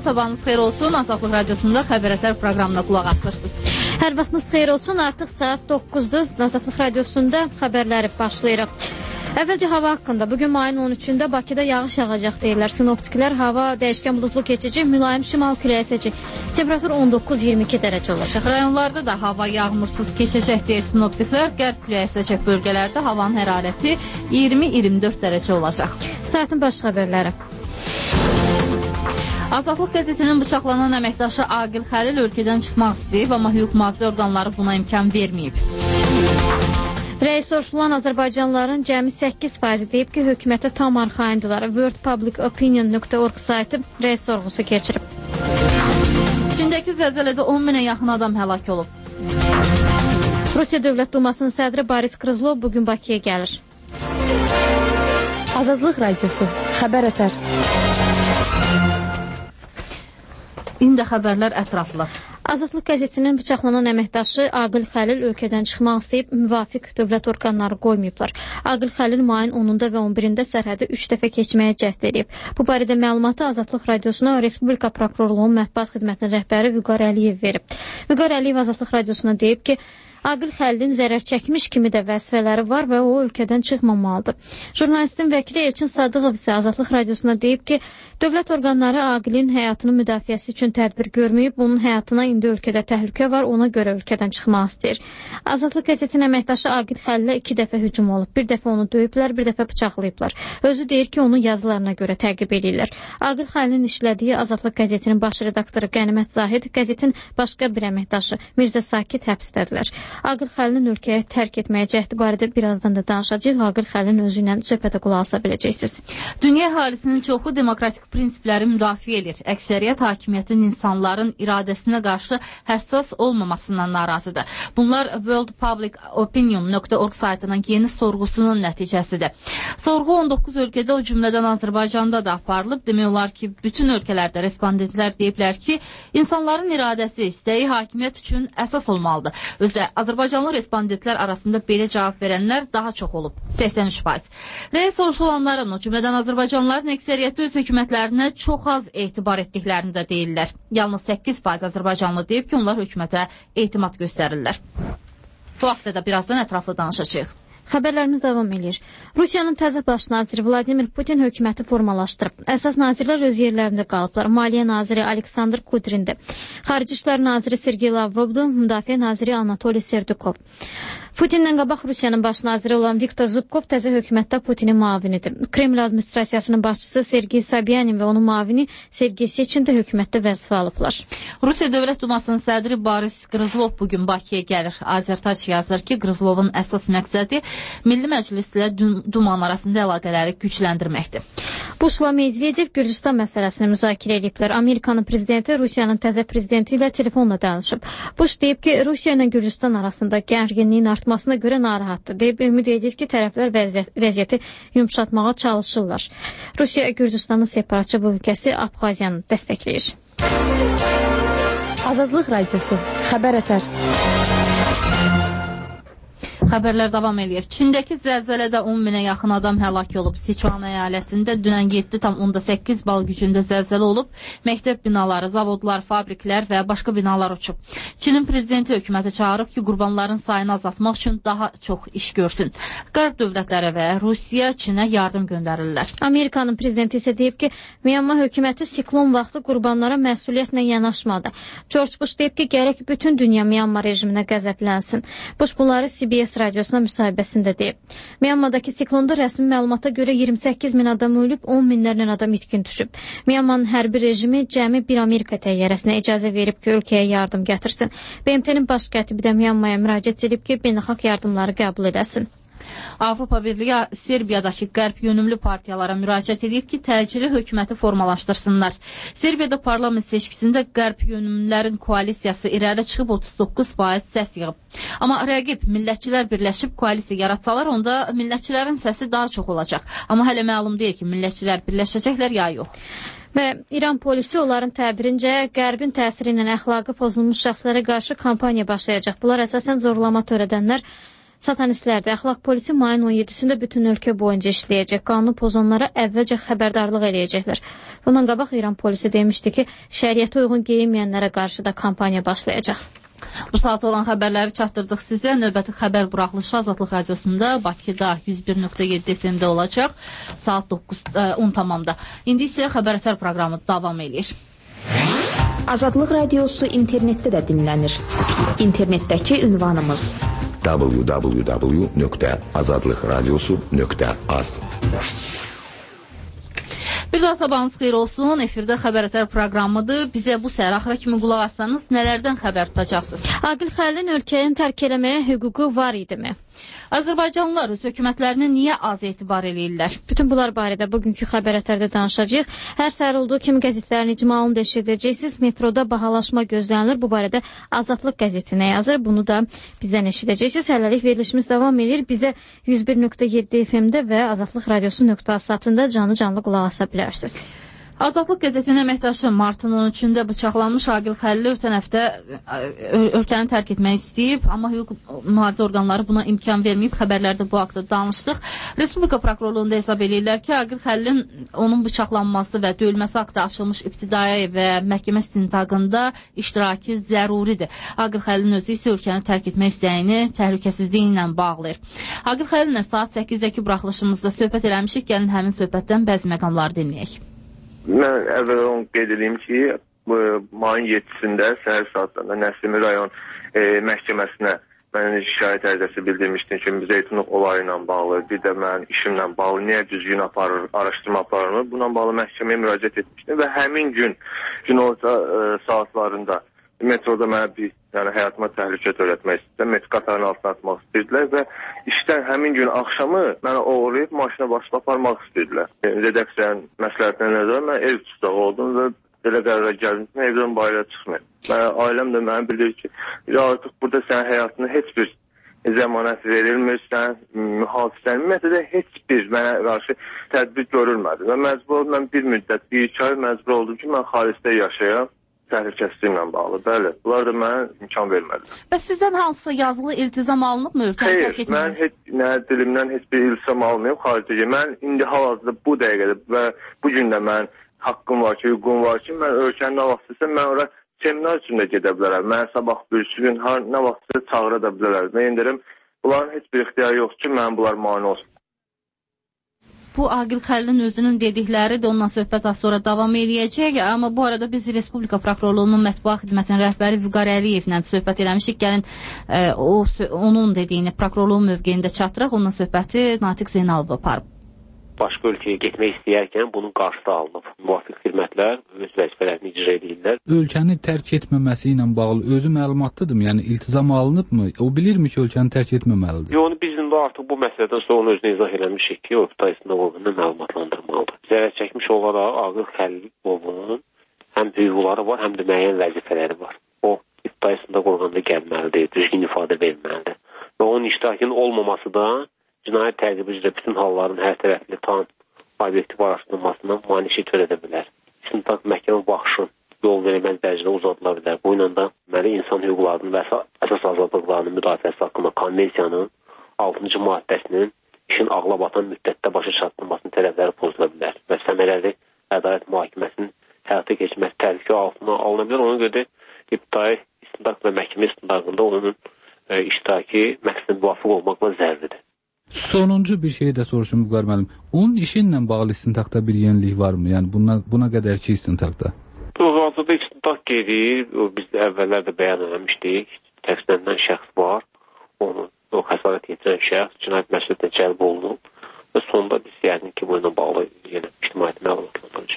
sabahınız xeyir olsun. Azadlıq Radiosunda Xəbər proqramına qulaq asırsınız. Hər vaxtınız xeyir olsun. Artıq saat 9-dur. Azadlıq Radiosunda xəbərləri başlayırıq. Əvvəlcə hava haqqında. Bugün mayın 13-də Bakıda yağış yağacaq deyirlər. Sinoptiklər hava dəyişkən buludlu keçici, mülayim şimal küləyi əsəcək. Temperatur 19-22 dərəcə olacaq. Rayonlarda da hava yağmursuz keçəcək deyir sinoptiklər. Qərb küləyi əsəcək bölgələrdə havanın hərarəti 20-24 dərəcə olacaq. Saatin baş xəbərləri. Azadlıq qəzetinin bıçaqlanan əməkdaşı Aqil Xəlil ölkədən çıxmaq istəyib, amma hüquq mühafizə orqanları buna imkan verməyib. Rəy soruşulan Azərbaycanlıların cəmi 8% deyib ki, hökumətə tam arxayındılar. worldpublicopinion.org saytı rəy sorğusu keçirib. Çindəki zəlzələdə 10 minə yaxın adam həlak olub. Rusiya Dövlət Dumasının sədri Boris Krızlov bugün Bakıya gəlir. Azadlıq Radiosu, Xəbər Ətər. İndi xəbərlər ətraflı. Azadlıq qəzetinin bıçaqlanan əməkdaşı Aqil Xəlil ölkədən çıxmaq istəyib, müvafiq dövlət orqanları qoymayıblar. Aqil Xəlil mayın 10-da və 11-də sərhədi 3 dəfə keçməyə cəhd edib. Bu barədə məlumatı Azadlıq Radiosuna Respublika Prokurorluğunun mətbuat xidmətinin rəhbəri Vüqar Əliyev verib. Vüqar Əliyev Azadlıq Radiosuna deyib ki, Aqil Xəlilin zərər çəkmiş kimi də vəzifələri var və o ölkədən çıxmamalıdır. Jurnalistin vəkili Elçin Sadıqov isə Azadlıq Radiosuna deyib ki, dövlət orqanları Aqilin həyatının müdafiəsi üçün tədbir görməyib, onun həyatına indi ölkədə təhlükə var, ona görə ölkədən çıxmaq istəyir. Azadlıq qəzetinin əməkdaşı Aqil Xəlilə 2 dəfə hücum olub, bir dəfə onu döyüblər, bir dəfə bıçaqlayıblar. Özü deyir ki, onu yazılarına görə təqib edirlər. Aqil Xəlilin işlədiyi Azadlıq qəzetinin baş redaktoru Qənimət Zahid, qəzetin başqa bir əməkdaşı Mirzə Sakit həbsdədirlər. Aqil Xəlilin ölkəyə tərk etməyə cəhdi barədə birazdan da danışacağıq. Aqil Xəlilin özü ilə söhbətə qulaq asa biləcəksiniz. Dünya əhalisinin çoxu demokratik prinsipləri müdafiə edir. Əksəriyyət hakimiyyətin insanların iradəsinə qarşı həssas olmamasından narazıdır. Bunlar worldpublicopinion.org saytının yeni sorğusunun nəticəsidir. Sorğu 19 ölkədə, o cümlədən Azərbaycanda da aparılıb. Demək olar ki, bütün ölkələrdə respondentlər deyiblər ki, insanların iradəsi, istəyi hakimiyyət üçün əsas olmalıdır. Özə Azərbaycanlı respondentlər arasında belə cavab verənlər daha çox olub, 83%. Rəy soruşulanların, o cümlədən Azərbaycanlıların əksəriyyəti öz hökumətlərinə çox az etibar etdiklərini də deyirlər. Yalnız 8% Azərbaycanlı deyib ki, onlar hökumətə etimad göstərirlər. Bu haqda da birazdan ətraflı danışacağıq. Xəbərlərimiz davam edir. Rusiyanın təzə baş naziri Vladimir Putin hökuməti formalaşdırıb. Əsas nazirlər öz yerlərində qalıblar. Maliyyə naziri Aleksandr Kudrindir. Xarici İşlər naziri Sergey Lavrovdur. Müdafiə naziri Anatoliy Serdukov. Putinlə qabaq Rusiyanın baş naziri olan Viktor Zubkov təzə hökumətdə Putinin müavinidir. Kreml administrasiyasının başçısı Sergey Sobyanin və onun müavini Sergey Sechin də hökumətdə vəzifə alıblar. Rusiya Dövlət Dumasının sədri Boris Krızlov bugün Bakıya gəlir. Azərtaç yazır ki, Krızlovun əsas məqsədi Milli Məclislə Dumanın arasında əlaqələri gücləndirməkdir. Bushla Medvedev Gürcüstan məsələsini müzakirə ediblər. Amerikanın prezidenti Rusiyanın təzə prezidenti ilə telefonla danışıb. Bush deyib ki, Rusiya ilə Gürcüstan arasında gərginliyin artmasına görə narahatdır. Deyib, ümid edir ki, tərəflər vəziyyəti yumşatmağa çalışırlar. Rusiya Gürcüstanın separatçı bölgəsi Abxaziyanı dəstəkləyir. Azadlıq Radiosu, Xəbər Ətər. Xəbərlər davam edir. Çindəki zəlzələdə 10 minə yaxın adam həlak olub. Sichuan əyalətində dünən 7,8 bal gücündə zəlzələ olub. Məktəb binaları, zavodlar, fabriklər və başqa binalar uçub. Çinin prezidenti hökuməti çağırıb ki, qurbanların sayını azaltmaq üçün daha çox iş görsün. Qərb dövlətləri və Rusiya Çinə yardım göndərirlər. Amerikanın prezidenti isə deyib ki, Myanma hökuməti siklon vaxtı qurbanlara məsuliyyətlə yanaşmadı. George Bush deyib ki, gərək bütün dünya Myanma rejiminə qəzəblənsin. Bush bunları CBS radiosuna müsahibəsində deyib. Myanmadakı siklonda rəsmi məlumata görə 28 min adam ölüb, 10 minlərlə adam itkin düşüb. Myanmanın hərbi rejimi cəmi bir Amerika təyyarəsinə icazə verib ki, ölkəyə yardım gətirsin. BMT-nin baş katibi də Myanmaya müraciət edib ki, beynəlxalq yardımları qəbul edəsin. Avropa Birliyi Serbiyadakı qərb yönümlü partiyalara müraciət edib ki, təcili hökuməti formalaşdırsınlar. Serbiyada parlament seçkisində qərb yönümlülərin koalisiyası irəli çıxıb 39% səs yığıb. Amma rəqib millətçilər birləşib koalisiya yaratsalar, onda millətçilərin səsi daha çox olacaq. Amma hələ məlum deyil ki, millətçilər birləşəcəklər ya yox. Və İran polisi onların təbirincə qərbin təsiri ilə əxlaqı pozulmuş şəxslərə qarşı kampaniya başlayacaq. Bunlar əsasən zorlama törədənlər Satanistlər də əxlaq polisi mayın 17-sində bütün ölkə boyunca işləyəcək. Qanunu pozanlara əvvəlcə xəbərdarlıq eləyəcəklər. Bundan qabaq İran polisi demişdi ki, şəriətə uyğun geyinməyənlərə qarşı da kampaniya başlayacaq. Bu saat olan xəbərləri çatdırdıq sizə. Növbəti xəbər buraxılışı Azadlıq Radiosunda Bakıda 101.7 FM-də olacaq. Saat 10 tamamda. İndi isə xəbər proqramı davam edir. Azadlıq Radiosu internetdə də dinlənir. İnternetdəki ünvanımız www.azadlıqradiosu.az. Bir daha sabahınız xeyir olsun. Efirdə xəbər proqramıdır. Bizə bu səhər axıra kimi qulaq assanız nələrdən xəbər tutacaqsınız? Aqil Xəlilin ölkəni tərk eləməyə hüququ var idimi? Azərbaycanlılar öz hökumətlərini niyə az etibar eləyirlər? Bütün bunlar barədə bugünkü xəbərlərdə danışacağıq. Hər səhər olduğu kimi qəzetlərin icmalını da eşidəcəksiniz. Metroda bahalaşma gözlənilir. Bu barədə Azadlıq qəzeti nə yazır? Bunu da bizdən eşidəcəksiniz. Hələlik verilişimiz davam edir. Bizə 101.7 FM-də və azadlıqradiosu.az-da canlı qulaq asa bilərsiniz. Azadlıq qəzetinin əməkdaşı martın 13-də bıçaqlanmış Aqil Xəlili ötən həftə ölkəni tərk etmək istəyib, amma hüquq mühafizə orqanları buna imkan verməyib. Xəbərlərdə bu haqda danışdıq. Respublika prokurorluğunda hesab edirlər ki, Aqil Xəlilin onun bıçaqlanması və döyülməsi haqda açılmış ibtidai və məhkəmə istintaqında iştirakı zəruridir. Aqil Xəlilin özü isə ölkəni tərk etmək istəyini təhlükəsizliyi ilə bağlayır. Aqil Xəlilinlə saat 8-dəki buraxılışımızda söhbət eləmişik. Gəlin həmin söhbətdən bəzi məqamları dinləyək. Mən əvvəl onu qeyd edeyim ki, mayın 7-sində səhər saatlarında Nəslimi rayon məhkəməsinə mən şikayət ərizəsi bildirmişdim ki, Zeytunluq olayı ilə bağlı, bir də mən işimlə bağlı niyə düzgün araşdırma aparılmır, buna bağlı məhkəməyə müraciət etmişdim və həmin gün saatlarında metroda mənə həyatıma təhlükə törətmək istəyirlər, metro qatarının altına atmaq istəyirdilər və işdən həmin gün axşamı mənə oğurlayıb maşına basıb aparmaq istəyirdilər. Redaksiyanın məsləhətinə nəzər mən ev tutaq oldum və belə qərara gəldim ki, evdən bayrağa çıxmayayım. Ailəm də mənə bilir ki, artıq burada sənin həyatına heç bir zəmanət verilmir, sən mühafizən, ümumiyyətlə heç bir mənə qarşı tədbir görülmədi və məcbur oldum, mən bir müddət, 1-2 ay məcbur oldum ki, mən xaricdə yaşayam. Təhlükəsizliklə bağlı, bəli. Bunlar da mənə imkan vermədilər. Bəs sizdən hansısa yazılı iltizam alınıb mı? Xeyr, mən dilimdən heç bir iltizam almayıb xaricdə. Mən indi hal-hazırda bu dəqiqədə və bu gün də mən haqqım var ki, hüququm var ki, mən ölkənin nə vaxt istəsəm, mən ora seminar üçün də gedə bilərəm. Mən sabah bir gün nə vaxt çağıra da bilərəm. Mən deyirəm, bunların heç bir ixtiyarı yoxdur ki, mən bunlar mane olsun. Bu Aqil Xəlilin özünün dedikləri də ondan söhbət az sonra davam edəcək. Amma bu arada biz Respublika Prokurorluğunun mətbuat xidmətinin rəhbəri Vüqar Əliyevlə söhbət eləmişik. Gəlin onun dediyini prokurorluğun mövqeyində çatdıraq. Ondan söhbəti Natiq Zeynalov aparıb. Başqa ölkəyə getmək istəyərkən bunun qarşısı alınıb. Müvafiq xidmətlər öz vəzifələrini icra edirlər. Ölkəni tərk etməməsi ilə bağlı özü məlumatlıdır, yəni iltizam alınıbmı? O bilirmi ki, ölkəni tərk etməməlidir? Yox, biz indi artıq bu məsələdən sonra onu özünə izah eləmişik ki, o ibtidasında olduğunu məlumatlandırmalıdır. Zərər çəkmiş olaraq Aqil Xəlilovun həm hüquqları var, həm də müəyyən vəzifələri var. O ibtidasında qorğanda gəlməlidir, düzgün ifadə verməlidir. Və onun iştirakının olmaması da cinayət təqibi üzrə bütün halların hər tərəfli tam obyektiv araşdırılmasına maneçlik törədə bilər. İstintaq məhkəmə baxışın yol verilməz dərəcədə uzadıla bilər. Bu ilə də insan hüquqlarının və əsas azadlıqlarının müdafiəsi haqqında konvensiyanın 6-cı maddəsinin işin ağla batan müddətdə başa çatdırılmasının tələbləri pozula bilər və səmərəli ədalət mühakiməsinin həyata keçməsi təhlükə altına alına bilər. Ona görə də ibtidai istintaq və məhkəmə istintaqında onun iştiraki məqsədə müvafiq olmaqla zəruridir. Sonuncu bir şey də soruşum Vüqar müəllim. Onun işinlə bağlı istintaqda bir yenilik varmı? Yəni buna qədərki istintaqda? Hazırda istintaq gedir. Biz əvvəllər də bəyan etmişdik. Təqsirlənən şəxs var. O xəsarət yetirən şəxs cinayət məsuliyyətinə cəlb olunub və sonunda biz yəqin ki, bununla bağlı yenə ictimaiyyət məlumatlandıracağıq.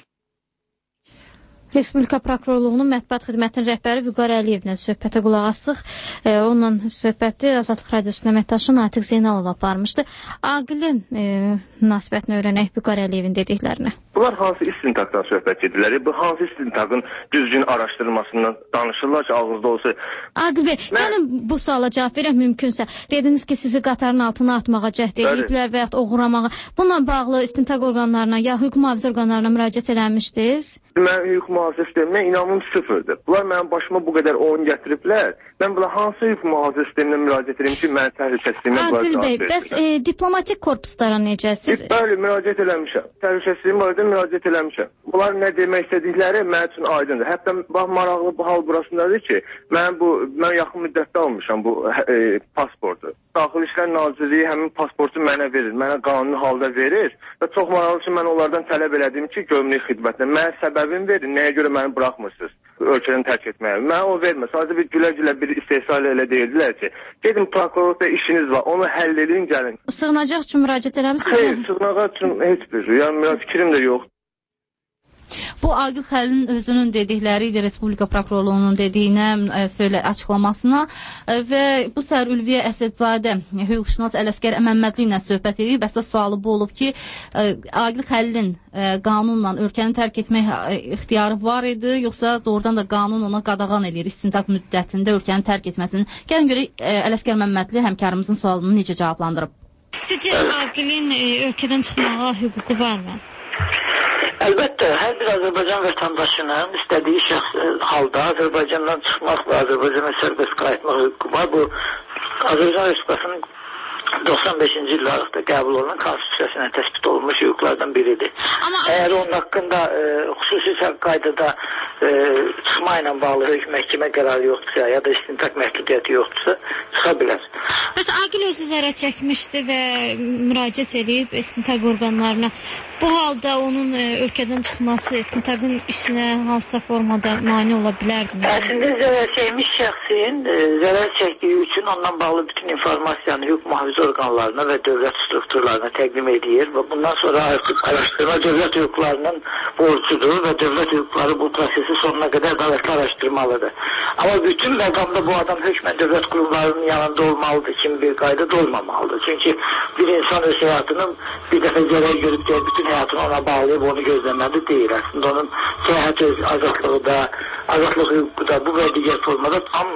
Respublika Prokurorluğunun mətbuat xidmətinin rəhbəri Vüqar Əliyevlə söhbətə qulaq asdıq. Onunla söhbəti Azadlıq Radiosunun əməkdaşı Natiq Zeynalov aparmışdı. Aqilin münasibətini öyrənək Vüqar Əliyevin dediklərinə. Bunlar hansı istintaqdan söhbət edirlər? Bu hansı istintaqın düzgün araşdırılmasından danışırlar ki, ağızda olsa. Aqil bəy, yəni bu suala cavab verək mümkünsə. Dediniz ki, sizi qatarın altına atmağa cəhd ediblər və yaxud oğurlamağa. Bununla bağlı istintaq orqanlarına ya hüquq mühafizə orqanlarına müraciət eləmişdiniz? Mən hüquq mühafizə sisteminə inamım sıfırdır. Bunlar mənim başıma bu qədər oyun gətiriblər. Mən buna hansı hüquq mühafizə sisteminə müraciət edim ki, mən təhlükəsizliyimə Aqil bəy, bəs diplomatik korpuslara necə siz? Bəli, müraciət eləmişəm. Təhlükəsizliyim barədə müraciət eləmişəm. Bunlar nə demək istədikləri mənim üçün aydındır. Hətta bax maraqlı bu hal burasındadır ki, mən yaxın müddətdə almışam bu pasportu. Daxili İşlər Nazirliyi həmin pasportu mənə verir, mənə qanuni halda verir və çox maraqlı ki, mən onlardan tələb elədim ki, gömrük xidmətinə mənə səbəbini verin, nəyə görə məni buraxmırsınız ölkədən tərk etməyə. Mənə o vermə, sadəcə bir gülə-gülə bir istehsal elə deyildilər ki, gedin prokurorda işiniz var, onu həll edin, gəlin. Sığınacaq üçün müraciət eləmişsiniz? Xeyr, sığınacaq üçün heç bir, yəni fikrim də yoxdur. Bu Aqil Xəlilin özünün dedikləri idi, Respublika Prokurorluğunun dediyinə, açıqlamasına və bu səhər Ülviyə Əsədzadə hüquqşünas Ələsgər Məmmədli ilə söhbət edib. Əsas sualı bu olub ki, Aqil Xəlilin qanunla ölkəni tərk etmək ixtiyarı var idi, yoxsa doğrudan da qanun ona qadağan edir istintaq müddətində ölkəni tərk etməsini. Gəlin görək Ələsgər Məmmədli həmkarımızın sualını necə cavablandırıb. Sizcə Aqilin ölkədən çıxmağa hüququ varmı? Əlbəttə, hər bir Azərbaycan vətəndaşının istədiyi halda Azərbaycandan çıxmaq və Azərbaycana sərbəst qayıtmaq hüququ var. Bu, Azərbaycan Respublikasının 95-ci illərdə qəbul olunan konstitusiyasına təsbit olunmuş hüquqlardan biridir. Əgər onun haqqında xüsusi qaydada çıxma ilə bağlı məhkəmə qərarı yoxdursa ya da istintaq məhdudiyyəti yoxdursa, çıxa bilər. Bəs Aqil özü zərər çəkmişdi və müraciət edib istintaq orqanlarına. Bu halda onun ölkədən çıxması istintaqın işinə hansısa formada mane ola bilərdi? Əslində zərər çəkmiş şəxsin zərər çəkdiyi üçün ondan bağlı bütün informasiyanı hüquq mühafizə orqanlarına və dövlət strukturlarına təqdim edir və bundan sonra artıq araşdırma dövlət hüquqlarının borcudur və dövlət hüquqları bu prosesi sonuna qədər ədalətli araşdırmalıdır. Amma bütün məqamda bu adam hökmən dövlət qurumlarının yanında olmalıdır kimi bir qayda da olmamalıdır. Çünki bir insan öz həyatının bir dəfə zərər görüb deyə bütün həyatını ona bağlayıb onu gözləməli deyil. Əslində onun səyahət azadlığı da, azadlıq hüququ da bu və digər formada tam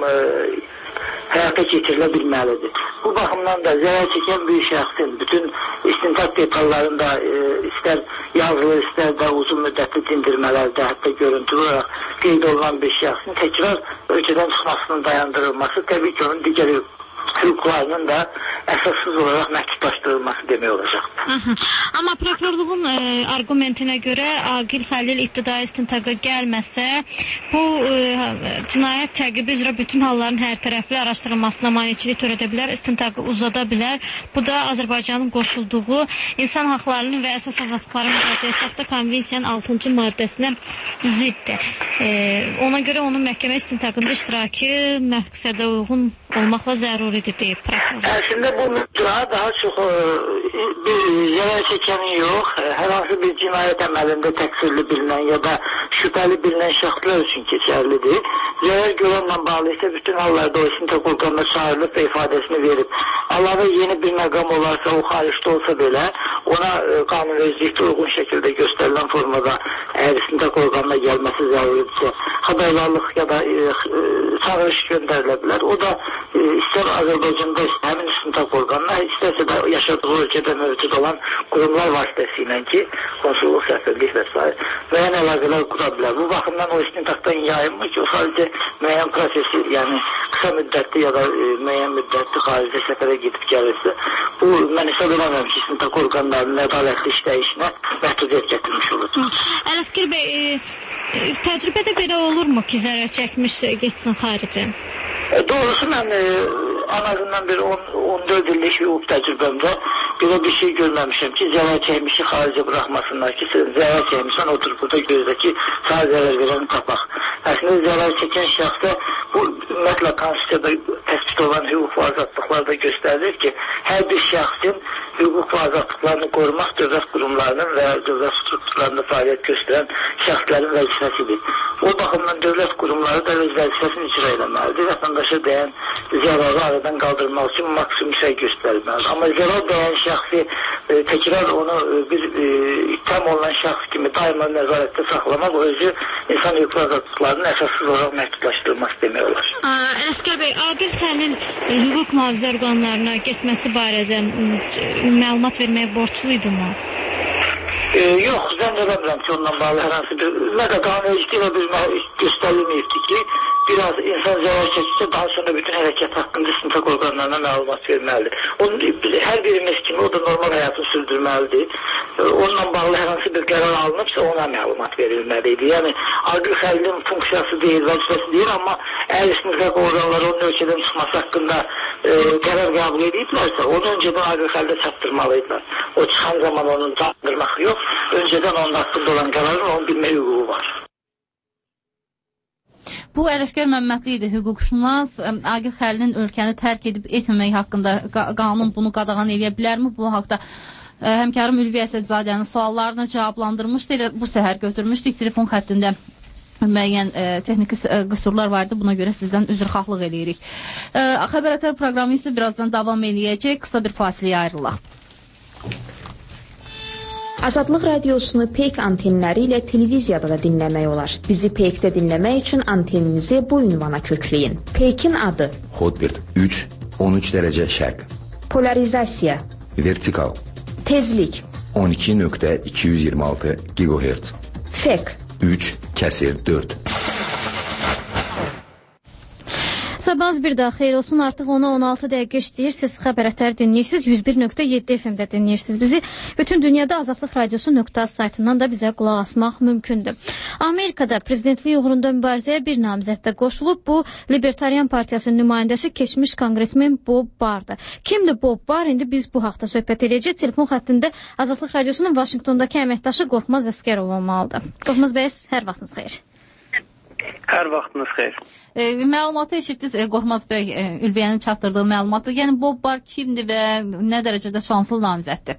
həyata keçirilə bilməlidir. Bu baxımdan da zərər çəkən bir şəxsin bütün istintaq detallarında istər yazılı, istər də uzun müddətli dindirmələrdə, hətta görüntülü olaraq qeyd olunan bir şəxsin təkrar ölkədən çıxmasının dayandırılması təbii ki, onun digər hüquqlarının da əsassız olaraq məhdudlaşdırılması demək olacaq. Amma prokurorluğun argumentinə görə Aqil Xəlil ibtidai istintaqa gəlməsə, bu cinayət təqibi üzrə bütün halların hər tərəfli araşdırılmasına maneçilik törədə bilər, istintaqı uzada bilər. Bu da Azərbaycanın qoşulduğu İnsan Haqlarının və Əsas Azadlıqların Müdafiəsi Haqda Konvensiyanın 6-cı maddəsinə ziddir. Ona görə onun məhkəmə istintaqında iştirakı məqsədə uyğun olmaqla zəruridir deyib prokuror. Əslində bu müddəa daha çox bir zərər çəkəni yox, hər hansı bir cinayət əməlində təqsirli bilinən ya da şübhəli bilinən şəxslər üçün keçərlidir. Zərər görənlə bağlı isə bütün hallarda o istintaq orqanına çağırılıb və ifadəsini verib. Əlavə yeni bir məqam olarsa, o xaricdə olsa belə, ona qanunvericilikdə uyğun şəkildə göstərilən formada əgər istintaq orqanına gəlməsi zəruridirsə, xəbərdarlıq ya da çağırış göndərilə bilər. O da istər Azərbaycanda həmin istintaq orqanına, istərsə də yaşadığı ölkədə mövcud olan qurumlar vasitəsilə ki, konsulluq, səfirlik və s. müəyyən əlaqələr qura bilər. Bu baxımdan o istintaqdan yayınmır ki, o sadəcə müəyyən prosesi, yəni qısa müddətli ya da müəyyən müddətli xaricdə səfərə gedib gəlirsə, bu mən hesab eləmirəm ki, istintaq orqanlarının ədalətli işləyişinə məhdudiyyət gətirmiş olur. Ələsgər bəy, təcrübədə belə olurmu ki, zərər çəkmiş getsin xaricə? Doğrusu mən en azından bir 14 illik hüquq təcrübəmdə belə bir şey görməmişəm ki, zərər çəkmişi xaricə buraxmasınlar ki, zərər çəkmişsən otur burada gözlə ki, sağ zərər verəni tapaq. Əslində zərər çəkən şəxsə bu ümumiyyətlə konstitusiyada təsbit olan hüquq və azadlıqlar da göstərir ki, hər bir şəxsin hüquq və azadlıqlarını qorumaq dövlət qurumlarının və dövlət strukturlarında fəaliyyət göstərən şəxslərin vəzifəsidir. O baxımdan dövlət qurumları da öz vəzifəsini icra etməlidir. Vətəndaşa dəyən zərarı aradan qaldırmaq üçün maksimum səy göstərilməlidir. Amma zərar dəyən şəxsi təkrar onu bir ittiham olunan şəxs kimi daima nəzarətdə saxlamaq özü insan hüquq azadlıqlarının əsassız olaraq məhdudlaşdırılması demək olar. Ələsgər bəy, Aqil Xəlil hüquq mühafizə orqanlarına getməsi barədə məlumat verməyə borcluydu mu? Yox, zənn eləmirəm ki, onunla bağlı hər hansı bir qanunvericiliklə bir göstərilməyibdir ki, biraz insan zərər çəkirsə, daha sonra bütün hərəkət haqqında istintaq orqanlarına məlumat verməlidir. Hər birimiz kimi o da normal həyatını sürdürməlidir. Onunla bağlı hər hansı bir qərar alınıbsa ona məlumat verilməlidir. Yəni, Aqil Xəlilin funksiyası deyil, vəzifəsi deyil, amma əgər istintaq orqanları onun ölkədən çıxması haqqında qərar qəbul ediblərsə, onu öncədən Aqil Xəlilə çatdırmalıydılar. O çıxan zaman onun çatdırmaq yox, öncədən onun haqqında olan qərarın onun bilmə hüququ var. Bu Ələsgər Məmmədli idi, hüquqşünas. Aqil Xəlilin ölkəni tərk edib etməmək haqqında qanun bunu qadağan edə bilərmi? Bu haqda həmkarım Ülvi Əsədzadənin suallarını cavablandırmışdı. Elə bu səhər götürmüşdük. Telefon xəttində müəyyən texniki qüsurlar vardı. Buna görə sizdən üzrxahlıq edirik. Xəbər Ətər proqramı isə birazdan davam edəcək. Qısa bir fasiləyə ayrılaq. Azadlıq radiosunu Peyk antenləri ilə televiziyada da dinləmək olar. Bizi Peykdə dinləmək üçün anteninizi bu ünvana kökləyin. Peykin adı: Hotbird 3, 13 dərəcə şərq. Polarizasiya: Vertikal. Tezlik: 12.226 GHz. Fek: 3/4. Sabahınız bir daha xeyir olsun. Artıq 10-16 dəqiqə işləyir. Siz Xəbər Ətər dinləyirsiniz. 101.7 FM-də dinləyirsiniz bizi. Bütün dünyada Azadlıq Radiosu.az saytından da bizə qulaq asmaq mümkündür. Amerikada prezidentlik uğrunda mübarizəyə bir namizəddə qoşulub. Bu, Libertarian Partiyasının nümayəndəsi keçmiş konqresmen Bob Barrdır. Kimdir Bob Barr? İndi biz bu haqda söhbət edəcəyik. Telefon xəttində Azadlıq Radiosunun Vaşinqtondakı əməkdaşı Qorxmaz Əsgərov olmalıdır. Qorxmaz bəy, hər vaxtınız xeyir. Hər vaxtınız xeyir. Məlumatı eşitdiniz, Qorxmaz bəy, Ülviyyənin çatdırdığı məlumatı. Yəni Bob Barr kimdir və nə dərəcədə şanslı namizəddir?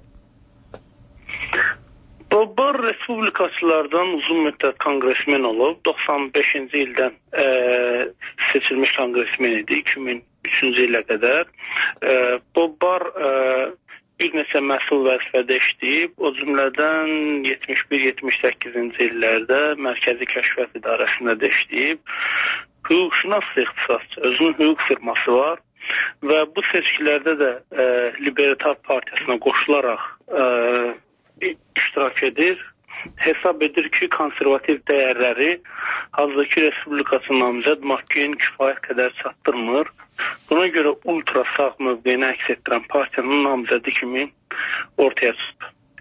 Bob Barr respublikaçılardan uzun müddət konqresmen olub. 95-ci ildən seçilmiş konqresmen idi, 2003-cü ilə qədər. Bob Barr bir neçə məsul vəzifədə işləyib, o cümlədən 71-78-ci illərdə Mərkəzi Kəşfiyyat İdarəsində də işləyib. Hüquqşünas ixtisasçı, özünün hüquq firması var və bu seçkilərdə də Libertar Partiyasına qoşularaq iştirak edir. Hesab edir ki, konservativ dəyərləri hazırki respublikası namizəd McCain kifayət qədər çatdırmır. Buna görə ultra sağ mövqeyini əks etdirən partiyanın namizədi kimi ortaya çıxıb.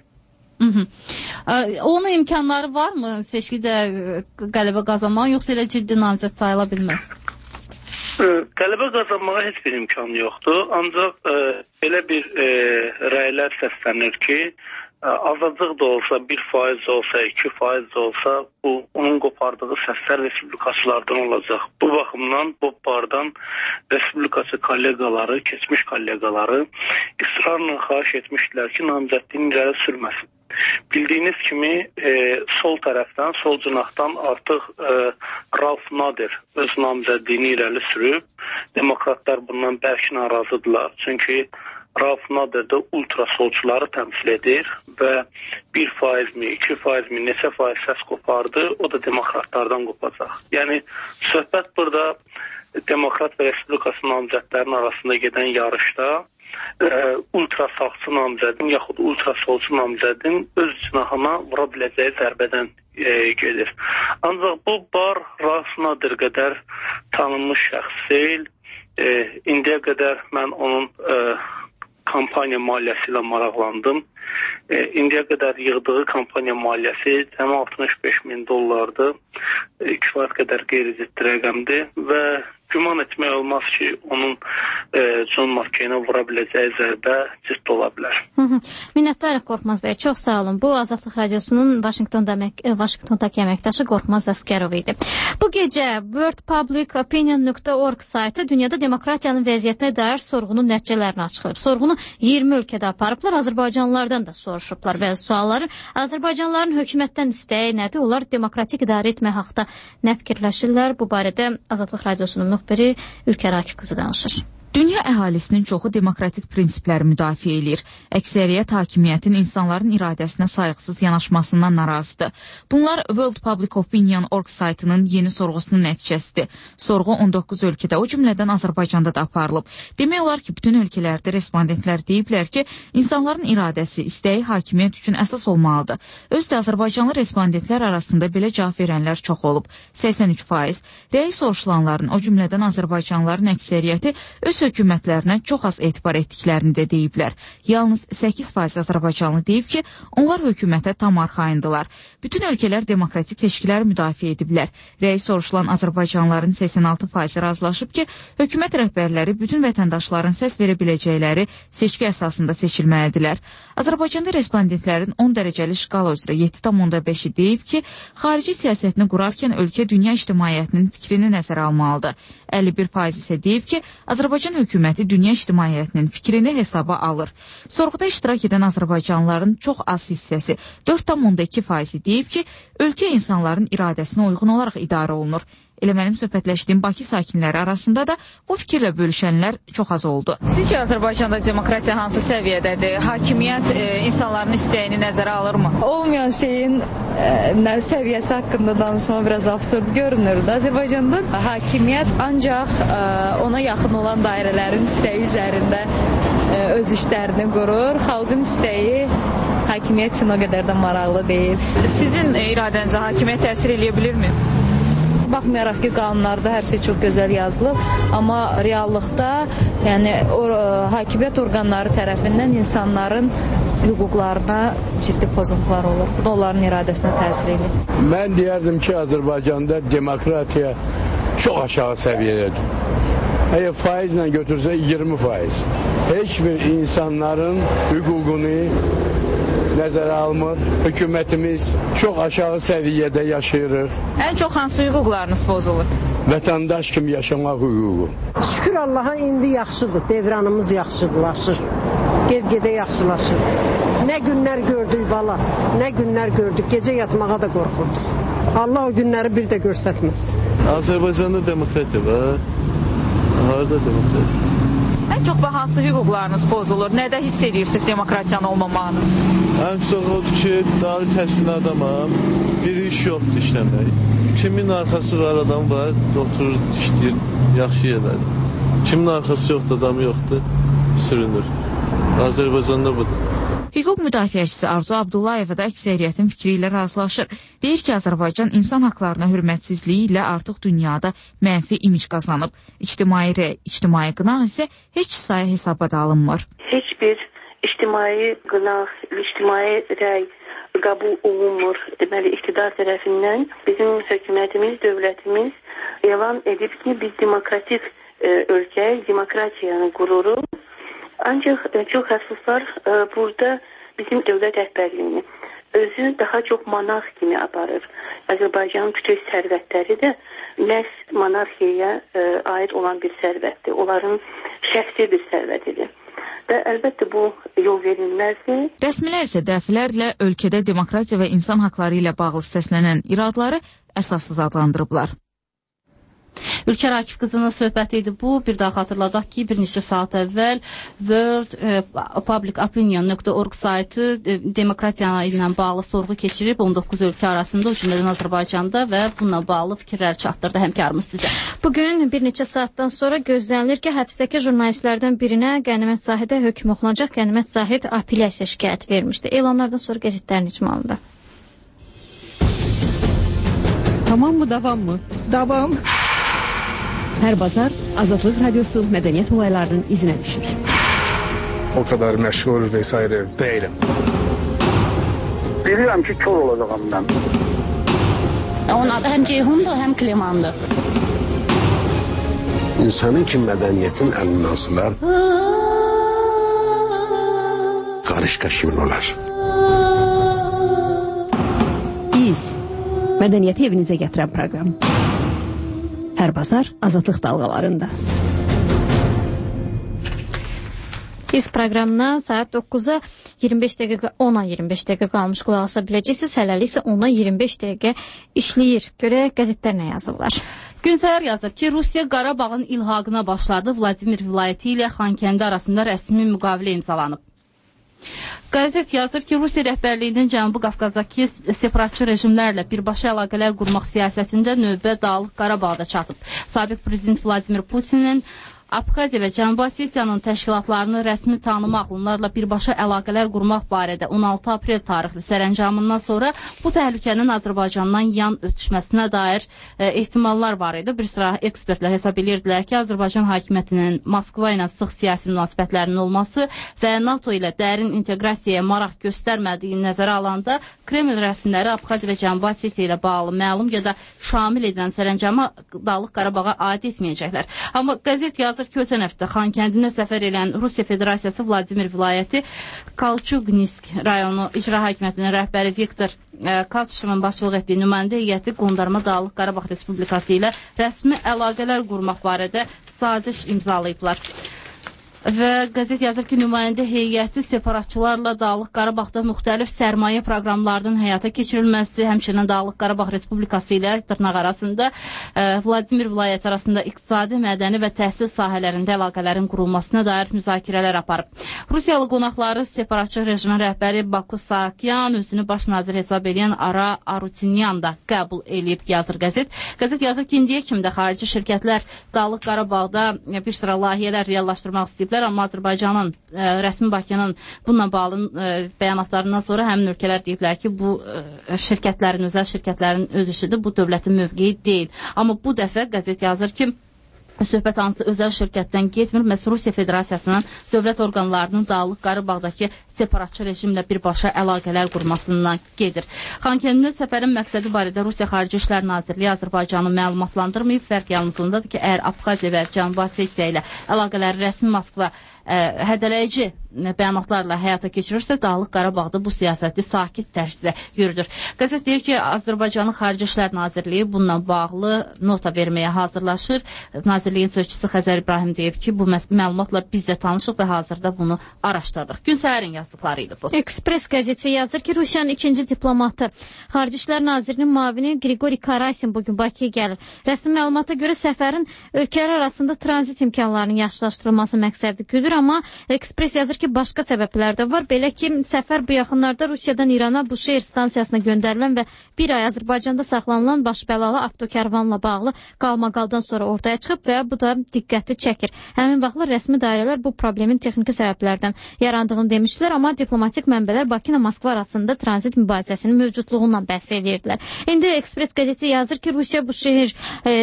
Onun imkanları varmı seçkidə qələbə qazanmaq, yoxsa elə ciddi namizəd sayıla bilməz? Qələbə qazanmağa heç bir imkanı yoxdur. Ancaq belə bir rəylər səslənir ki, azacıq da olsa, 1% olsa, 2% olsa, bu onun qopardığı səslər respublikaçılardan olacaq. Bu baxımdan Bob Barr'dan respublikaçı kollegaları, keçmiş kollegaları ısrarla xahiş etmişdilər ki, namizədliyin irəli sürməsin. Bildiyiniz kimi sol tərəfdən, sol cinahdan artıq Ralph Nader öz namizədliyini irəli sürüb. Demokratlar bundan bərk narazıdırlar. Çünki Ralph Nader də ultra solçuları təmsil edir və 1% mi, 2% mi, neçə faiz səs qopardı, o da demokratlardan qopacaq. Yəni, söhbət burada demokrat və respublikası namizədlərin arasında gedən yarışda ultra sağçı namizədin yaxud ultra solçu namizədin öz cinahına vura biləcəyi zərbədən gedir. Ancaq bu Barr, Ralph Nader qədər tanınmış şəxs deyil. İndiyə qədər mən onun kampaniya maliyyəsi ilə maraqlandım. İndiyə qədər yığdığı kampaniya maliyyəsi $65.000 kifayət qədər qeyri-ciddi rəqəmdir və güman etmək olmaz ki, onun John McCain-ə vura biləcəyi zərbə ciddi ola bilər. Minnətdarıq Qorxmaz bəy, çox sağ olun. Bu Azadlıq Radiosunun Vaşinqtondakı əməkdaşı Qorxmaz Əsgərov idi. Bu gecə worldpublicopinion.org saytı dünyada demokratiyanın vəziyyətinə dair sorğunun nəticələrini açıqlayıb. Sorğunu 20 ölkədə aparıblar, Azərbaycanlılardan da soruşublar bəzi sualları. Azərbaycanlıların hökumətdən istəyi nədir? Onlar demokratik idarə etmək haqda nə fikirləşirlər? Bu barədə Azadlıq Radiosunun müxbiri Ülkər Akif qızı danışır. Dünya əhalisinin çoxu demokratik prinsipləri müdafiə edir. Əksəriyyət hakimiyyətin insanların iradəsinə sayğısız yanaşmasından narazıdır. Bunlar worldpublicopinion.org saytının yeni sorğusunun nəticəsidir. Sorğu 19 ölkədə, o cümlədən Azərbaycanda da aparılıb. Demək olar ki, bütün ölkələrdə respondentlər deyiblər ki, insanların iradəsi, istəyi hakimiyyət üçün əsas olmalıdır. Özdə Azərbaycanlı respondentlər arasında belə cavab verənlər çox olub. 83%. Rəy soruşulanların, o cümlədən Azərbaycanlıların əksəriyyəti öz hökumətlərinə çox az etibar etdiklərini də deyiblər. Yalnız 8% Azərbaycanlı deyib ki, onlar hökumətə tam arxayındılar. Bütün ölkələr demokratik seçkiləri müdafiə ediblər. Rəy soruşulan Azərbaycanlıların 86% razılaşıb ki, hökumət rəhbərləri bütün vətəndaşların səs verə biləcəkləri seçki əsasında seçilməlidirlər. Azərbaycanda respondentlərin 10 dərəcəli şkala üzrə 7,5-i deyib ki, xarici siyasətini qurarkən ölkə dünya ictimaiyyətinin fikrini nəzərə almalıdır. 51% isə deyib ki, Azərbaycan hökuməti dünya ictimaiyyətinin fikrini hesaba alır. Sorğuda iştirak edən Azərbaycanlıların çox az hissəsi 4,2% deyib ki, ölkə insanların iradəsinə uyğun olaraq idarə olunur. Elə mənim söhbətləşdiyim Bakı sakinləri arasında da bu fikirlə bölüşənlər çox az oldu. Sizcə Azərbaycanda demokratiya hansı səviyyədədir? Hakimiyyət insanların istəyini nəzərə alırmı? Olmayan şeyin səviyyəsi haqqında danışma biraz absurd görünür. Azərbaycanda hakimiyyət ancaq ona yaxın olan dairələrin istəyi üzərində öz işlərini qurur. Xalqın istəyi hakimiyyət üçün o qədər də maraqlı deyil. Sizin iradənizə hakimiyyət təsir edə bilirmi? Baxmayaraq ki, qanunlarda hər şey çox gözəl yazılıb, amma reallıqda, yəni hakimiyyət orqanları tərəfindən insanların hüquqlarına ciddi pozuntular olur. Bu da onların iradəsinə təsir edir. Mən deyərdim ki, Azərbaycanda demokratiya çox aşağı səviyyədədir. Əgər faizlə götürsə 20%. Heç bir insanların hüququnu nəzərə almır. Hökumətimiz çox aşağı səviyyədə yaşayırıq. Ən çox hansı hüquqlarınız pozulur? Vətəndaş kimi yaşamaq hüququ. Şükür Allaha indi yaxşıdır. Devranımız yaxşılaşır. Get-gedə yaxşılaşır. Nə günlər gördük bala, nə günlər gördük. Gecə yatmağa da qorxurduq. Allah o günləri bir də görsətməz. Azərbaycanda demokratiya var. Harada demokratiya? Ən çox hansı hüquqlarınız pozulur? Nədə hiss edirsiniz demokratiyanın olmamağını? Ən çox odur ki, dalı təhsilli adamam, bir iş yoxdur işləmək. Kimin arxası var adam var, oturur, işləyir, yaxşı yerlər. Kimin arxası yoxdur, adamı yoxdur, sürünür. Azərbaycanda budur. Hüquq müdafiəçisi Arzu Abdullayeva da əksəriyyətin fikri ilə razılaşır. Deyir ki, Azərbaycan insan haqlarına hörmətsizliyi ilə artıq dünyada mənfi imic qazanıb. İctimai rəy, ictimai qınaq isə heç sayı hesaba da alınmır. Heç bir ictimai qınaq, ictimai rəy qəbul olunmur. Deməli, iqtidar tərəfindən bizim hökumətimiz, dövlətimiz elan edib ki, biz demokratik ölkə, demokratiyanı qururuq. Ancaq çox əfsuslar burada bizim dövlət rəhbərliyini özü daha çox monarx kimi aparır. Azərbaycanın bütün sərvətləri də məhz monarxiyaya aid olan bir sərvətdir. Onların şəxsi bir sərvətidir. Və əlbəttə bu yol verilməzdir. Rəsmilər isə dəfələrlə ölkədə demokratiya və insan haqları ilə bağlı səslənən iradları əsassız adlandırıblar. Ülkər Akif qızının söhbəti idi bu. Bir daha xatırladaq ki, bir neçə saat əvvəl worldpublicopinion.org saytı demokratiya ilə bağlı sorğu keçirib 19 ölkə arasında, o cümlədən Azərbaycanda və bununla bağlı fikirlər çatdırdı həmkarımız sizə. Bugün bir neçə saatdan sonra gözlənilir ki, həbsdəki jurnalistlərdən birinə Qənimət Zahidə hökm oxunacaq. Qənimət Zahid apellyasiya şikayət vermişdi. Elanlardan sonra qəzetlərin icmalında. Tamam mı, davam mı? Davam. Hər bazar Azadlıq Radiosu mədəniyyət olaylarının izinə düşür. O kadar məşğul vesaire değilim. Bilirəm ki, kör olacağım mən. Onun adı həm Ceyhundur, həm Klimandır. insanın ki mədəniyyətin əlindən sılar, qarışqa kimin olar? Biz mədəniyyəti evinizə gətirən proqram. Hər bazar Azadlıq dalğalarında. Biz proqramına saat 9-a 25 dəqiqə, 10-a 25 dəqiqə qalmış qulaq asa biləcəksiniz. Hələlik isə 10-a 25 dəqiqə işləyir. Görək qəzetlər nə yazırlar. Gün Səhər yazır ki, Rusiya Qarabağın ilhaqına başladı. Vladimir vilayəti ilə Xankəndi arasında rəsmi müqavilə imzalanıb. Qəzet yazır ki, Rusiya rəhbərliyinin Cənubi Qafqazdakı separatçı rejimlərlə birbaşa əlaqələr qurmaq siyasətində növbə Dağlıq Qarabağda çatıb. Sabiq prezident Vladimir Putinin Abxaziya və Cənubi Osetiyanın təşkilatlarını rəsmi tanımaq, onlarla birbaşa əlaqələr qurmaq barədə 16 aprel tarixli sərəncamından sonra bu təhlükənin Azərbaycandan yan ötüşməsinə dair ehtimallar var idi. Bir sıra ekspertlər hesab edirdilər ki, Azərbaycan hakimiyyətinin Moskva ilə sıx siyasi münasibətlərinin olması və NATO ilə dərin inteqrasiyaya maraq göstərmədiyi nəzərə alanda Kreml rəsmiləri Abxaziya və Cənubi Osetiya ilə bağlı məlum ya da şamil edilən sərəncama Dağlıq Qarabağa aid etməyəcəklər. Amma qəzet yazır ki, ötən həftə Xankəndinə səfər edən Rusiya Federasiyası Vladimir vilayəti Kalçugnisk rayonu icra hakimiyyətinin rəhbəri Viktor Kaltuşevin başçılıq etdiyi nümayəndə heyəti qondarma Dağlıq Qarabağ Respublikası ilə rəsmi əlaqələr qurmaq barədə saziş imzalayıblar. Və qəzet yazır ki, nümayəndə heyəti separatçılarla Dağlıq Qarabağda müxtəlif sərmayə proqramlarının həyata keçirilməsi, həmçinin Dağlıq Qarabağ Respublikası ilə dırnaq arasında Vladimir vilayəti arasında iqtisadi, mədəni və təhsil sahələrində əlaqələrin qurulmasına dair müzakirələr aparıb. Rusiyalı qonaqları separatçı rejimin rəhbəri Baku Saakyan, özünü baş nazir hesab edən Ara Arutinyan da qəbul eləyib, yazır qəzet. Qəzet yazır ki, indiyə kimi də xarici şirkətlər Dağlıq Qarabağda bir sıra layihələr reallaşdırmaq istəyib. Amma Azərbaycanın, rəsmi Bakının bununla bağlı bəyanatlarından sonra həmin ölkələr deyiblər ki, bu şirkətlərin, özəl şirkətlərin öz işidir, bu dövlətin mövqeyi deyil. Amma bu dəfə qəzet yazır ki, söhbət hansı özəl şirkətdən getmir, məhz Rusiya Federasiyasının dövlət orqanlarının Dağlıq Qarabağdakı separatçı rejimlə birbaşa əlaqələr qurmasından gedir. Xankəndində səfərin məqsədi barədə Rusiya Xarici İşlər Nazirliyi Azərbaycanı məlumatlandırmayıb. Fərq yalnız ondadır ki, əgər Abxaziya və Cənubi Osetiya ilə əlaqələri rəsmi Moskva hədələyici bəyanatlarla həyata keçirirsə, Dağlıq Qarabağda bu siyasəti sakit tərzdə yürüdür. Qəzet deyir ki, Azərbaycanın Xarici İşlər Nazirliyi bununla bağlı nota verməyə hazırlaşır. Nazirliyin sözçüsü Xəzər İbrahim deyib ki, bu məlumatla biz də tanışıq və hazırda bunu araşdırırıq. Gün Səhərin yazdıqları idi bu. Ekspres qəzeti yazır ki, Rusiyanın ikinci diplomatı Xarici İşlər Nazirinin müavini Qriqori Karasin bugün Bakıya gəlir. Rəsmi məlumata görə səfərin ölkələr arasında tranzit imkanlarının yaxşılaşdırılması məqsədi güdür. Amma Ekspres yazır ki, başqa səbəblər də var. Belə ki, səfər bu yaxınlarda Rusiyadan İrana Buşehir stansiyasına göndərilən və bir ay Azərbaycanda saxlanılan başbəlalı avtokarvanla bağlı qalmaqaldan sonra ortaya çıxıb və bu da diqqəti çəkir. Həmin vaxtlar rəsmi dairələr bu problemin texniki səbəblərdən yarandığını demişdilər, amma diplomatik mənbələr Bakı ilə Moskva arasında tranzit mübahisəsinin mövcudluğundan bəhs edirdilər. İndi Ekspres qəzeti yazır ki, Rusiya Buşehir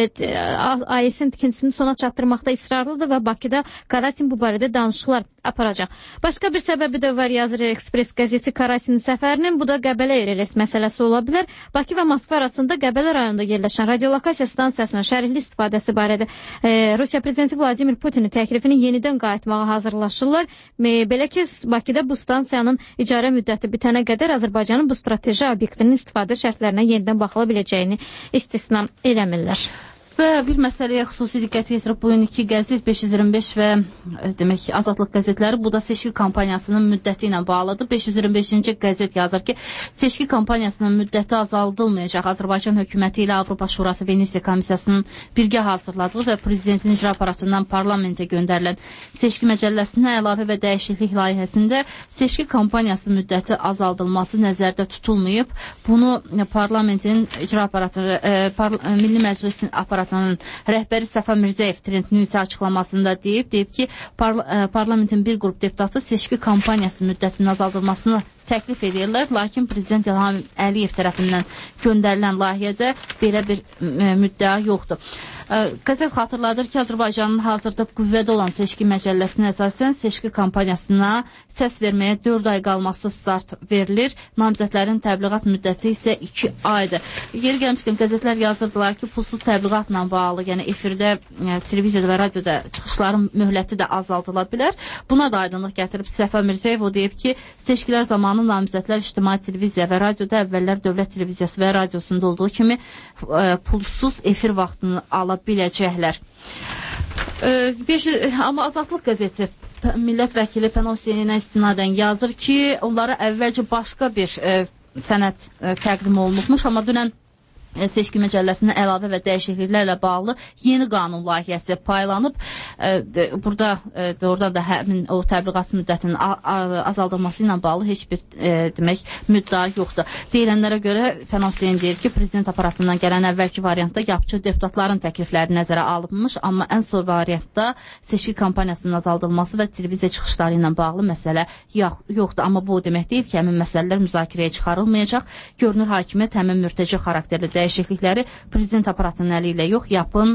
AES-in tikintisini sona çatdırmaqda israrlıdır və Bakıda Karasin bu barədə danışıqlar aparacaq. Başqa bir səbəbi də var, yazır Ekspres qəzeti Karasinin səfərinin. Bu da Qəbələ RLS məsələsi ola bilər. Bakı və Moskva arasında Qəbələ rayonunda yerləşən radiolokasiya stansiyasının şərhli istifadəsi barədə Rusiya prezidenti Vladimir Putinin təklifinin yenidən qayıtmağa hazırlaşırlar. Belə ki, Bakıda bu stansiyanın icarə müddəti bitənə qədər Azərbaycanın bu strateji obyektinin istifadə şərtlərinə yenidən baxıla biləcəyini istisna eləmirlər. Və bir məsələyə xüsusi diqqət yetirib bugün iki qəzet 525 və demək Azadlıq qəzetləri, bu da seçki kampaniyasının müddəti ilə bağlıdır. 525-ci qəzet yazır ki, seçki kampaniyasının müddəti azaldılmayacaq. Azərbaycan hökuməti ilə Avropa Şurası Venesiya Komissiyasının birgə hazırladığı və prezidentin icra aparatından parlamentə göndərilən seçki məcəlləsinə əlavə və dəyişiklik layihəsində seçki kampaniyası müddəti azaldılması nəzərdə tutulmayıb. Bunu parlamentin icra aparatı, Milli Məclisin aparatının rəhbəri Səfa Mirzəyev Trend News açıqlamasında deyib ki, parlamentin bir qrup deputatı seçki kampaniyası müddətinin azaldılmasını təklif edirlər, lakin Prezident İlham Əliyev tərəfindən göndərilən layihədə belə bir müddəa yoxdur. Qəzet xatırladır ki, Azərbaycanın hazırda qüvvədə olan seçki məcəlləsinə əsasən seçki kampaniyasına səs verməyə 4 ay qalması start verilir. Namizədlərin təbliğat müddəti isə 2 aydır. Yeri gəlmişkən qəzetlər yazırdılar ki, pulsuz təbliğatla bağlı, yəni efirdə, televiziyada və radioda çıxışların möhləti də azaldıla bilər. Buna da aydınlıq gətirib Səfa Mirzəyev o deyib ki, seçkilər zamanı namizədlər ictimai televiziya və radioda əvvəllər dövlət televiziyası və radiosunda olduğu kimi pulsuz efir vaxtını ala biləcəklər. Amma Azadlıq qəzeti millət vəkili Pənah Hüseyninə istinadən yazır ki, onlara əvvəlcə başqa bir sənəd təqdim olunmuş, amma dünən seçki məcəlləsində əlavə və dəyişikliklərlə bağlı yeni qanun layihəsi paylanıb. Burada doğrudan da həmin o təbliğat müddətinin azaldılması ilə bağlı heç bir demək müddəa yoxdur. Deyilənlərə görə Pənah Hüseyin deyir ki, prezident aparatından gələn əvvəlki variantda yapıcı deputatların təklifləri nəzərə alınmış, amma ən son variantda seçki kampaniyasının azaldılması və televiziya çıxışları ilə bağlı məsələ yoxdur. Amma bu demək deyil ki, həmin məsələlər müzakirəyə çıxarılmayacaq. Görünür hakimiyyət həmin mürtəci xarakterli dəyişiklikləri prezident aparatının əli ilə yox,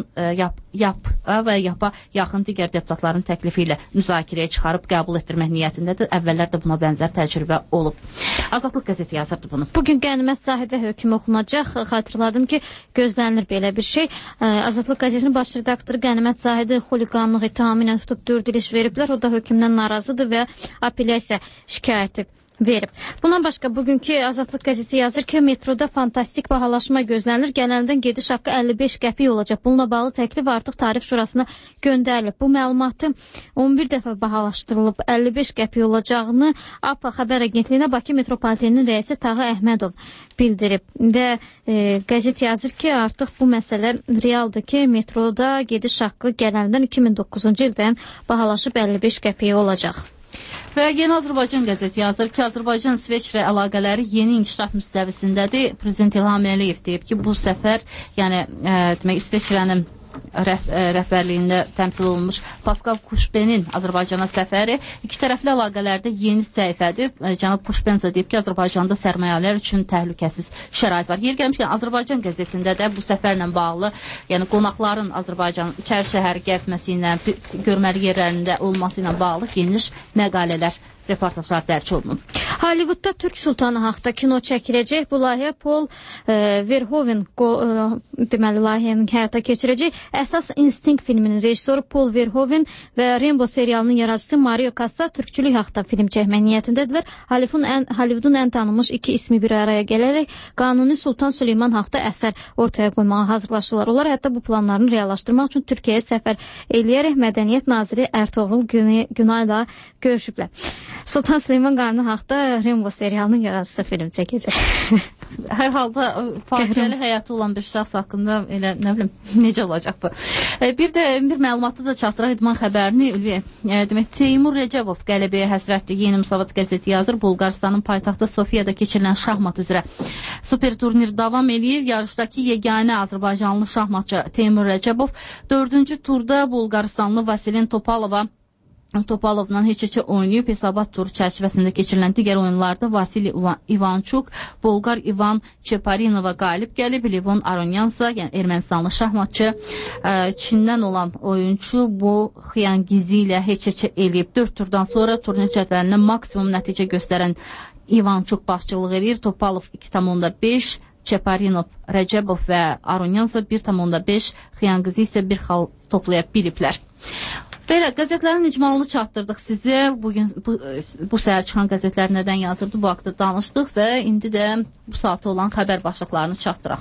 yapa yaxın digər deputatların təklifi ilə müzakirəyə çıxarıb qəbul etdirmək niyyətindədir. Əvvəllər də buna bənzər təcrübə olub. Azadlıq qəzeti yazırdı bunu. Bugün qənimət Zahidə hökmü oxunacaq. Xatırladım ki, gözlənilir belə bir şey. Azadlıq qəzetinin baş redaktoru Qənimət Zahidə xuliqanlıq ittihamı ilə tutub 4 il iş veriblər. O da hökmdən narazıdır və apellyasiya şikayəti verib. Bundan başqa bugünkü Azadlıq qəzeti yazır ki, metroda fantastik bahalaşma gözlənilir. Gələndən gediş haqqı 55 qəpik olacaq. Bununla bağlı təklif artıq Tarif Şurasına göndərilib. Bu məlumatı 11 dəfə bahalaşdırılıb 55 qəpik olacağını APA xəbər agentliyinə Bakı metropoliteninin rəisi Tağı Əhmədov bildirib. Və qəzet yazır ki, artıq bu məsələ realdır ki, metroda gediş haqqı gələndən 2009-cu ildən bahalaşıb 55 qəpik olacaq. Və Yeni Azərbaycan qəzeti yazır ki, Azərbaycan-İsveçrə əlaqələri yeni inkişaf müstəvisindədir. Prezident İlham Əliyev deyib ki, bu səfər, yəni demək İsveçrənin rəhbərliyində təmsil olunmuş Pascal Kuşbenin Azərbaycana səfəri iki tərəfli əlaqələrdə yeni səhifədir. Cənab Kuşben isə deyib ki, Azərbaycanda sərmayələr üçün təhlükəsiz şərait var. Yer gəlmişkən Azərbaycan qəzetində də bu səfərlə bağlı, yəni qonaqların Azərbaycan içəri şəhəri gəzməsi ilə, görməli yerlərində olması ilə bağlı geniş məqalələr, reportajlar dərc olunub. Hollywoodda Türk Sultanı haqda kino çəkiləcək. Bu layihə Paul Verhoeven deməli layihənin həyata keçirəcək. Əsas İnstinkt filminin rejissoru Paul Verhoeven və Rainbow serialının yaradıcısı Mario Casas türkçülük haqda film çəkmək niyyətindədirlər. Hollywoodun ən tanınmış iki ismi bir araya gələrək Qanuni Sultan Süleyman haqda əsər ortaya qoymağa hazırlaşırlar. Onlar hətta bu planlarını reallaşdırmaq üçün Türkiyəyə səfər eləyərək Mədəniyyət naziri Ertuğrul Günayla görüşüblər. Sultan Süleyman Qanuni haqda Rainbow serialının yaradıcısı film çəkəcək. Hər halda faciəli həyatı olan bir şəxs haqqında elə nə bilim necə olacaq bu. Bir məlumatı da çatdıraq idman xəbərini Ülviyə. Demək Teymur Rəcəbov qələbəyə həsrətli. Yeni Müsavat qəzeti yazır. Bulqaristanın paytaxtı Sofiyada keçirilən şahmat üzrə super turnir davam edir. Yarışdakı yeganə Azərbaycanlı şahmatçı Teymur Rəcəbov 4-cü turda Bulqaristanlı Vasilin Topalovla heç-heçə oynayıb. Hesabat turu çərçivəsində keçirilən digər oyunlarda Vasili Ivançuk, Bolqar İvan Çeparinova qalib gəlib. Levon Aronyansa, yəni Ermənistanlı şahmatçı, Çindən olan oyunçu bu Xiyangizi ilə heç-heçə eləyib. 4 turdan sonra turnir cədvəlində maksimum nəticə göstərən Ivançuk başçılıq edir. Topalov 2,5, Çeparinov, Rəcəbov və Aronyansa 1,5, Xiyangizi isə bir xal toplaya biliblər. Belə, qəzetlərin icmalını çatdırdıq sizə. Bugün bu səhər çıxan qəzetlər nədən yazırdı, bu haqda danışdıq və indi də bu saatı olan xəbər başlıqlarını çatdıraq.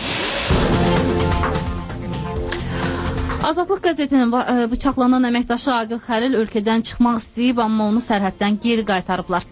Azadlıq qəzetinin bıçaqlanan əməkdaşı Aqil Xəlil ölkədən çıxmaq istəyib, amma onu sərhəddən geri qaytarıblar.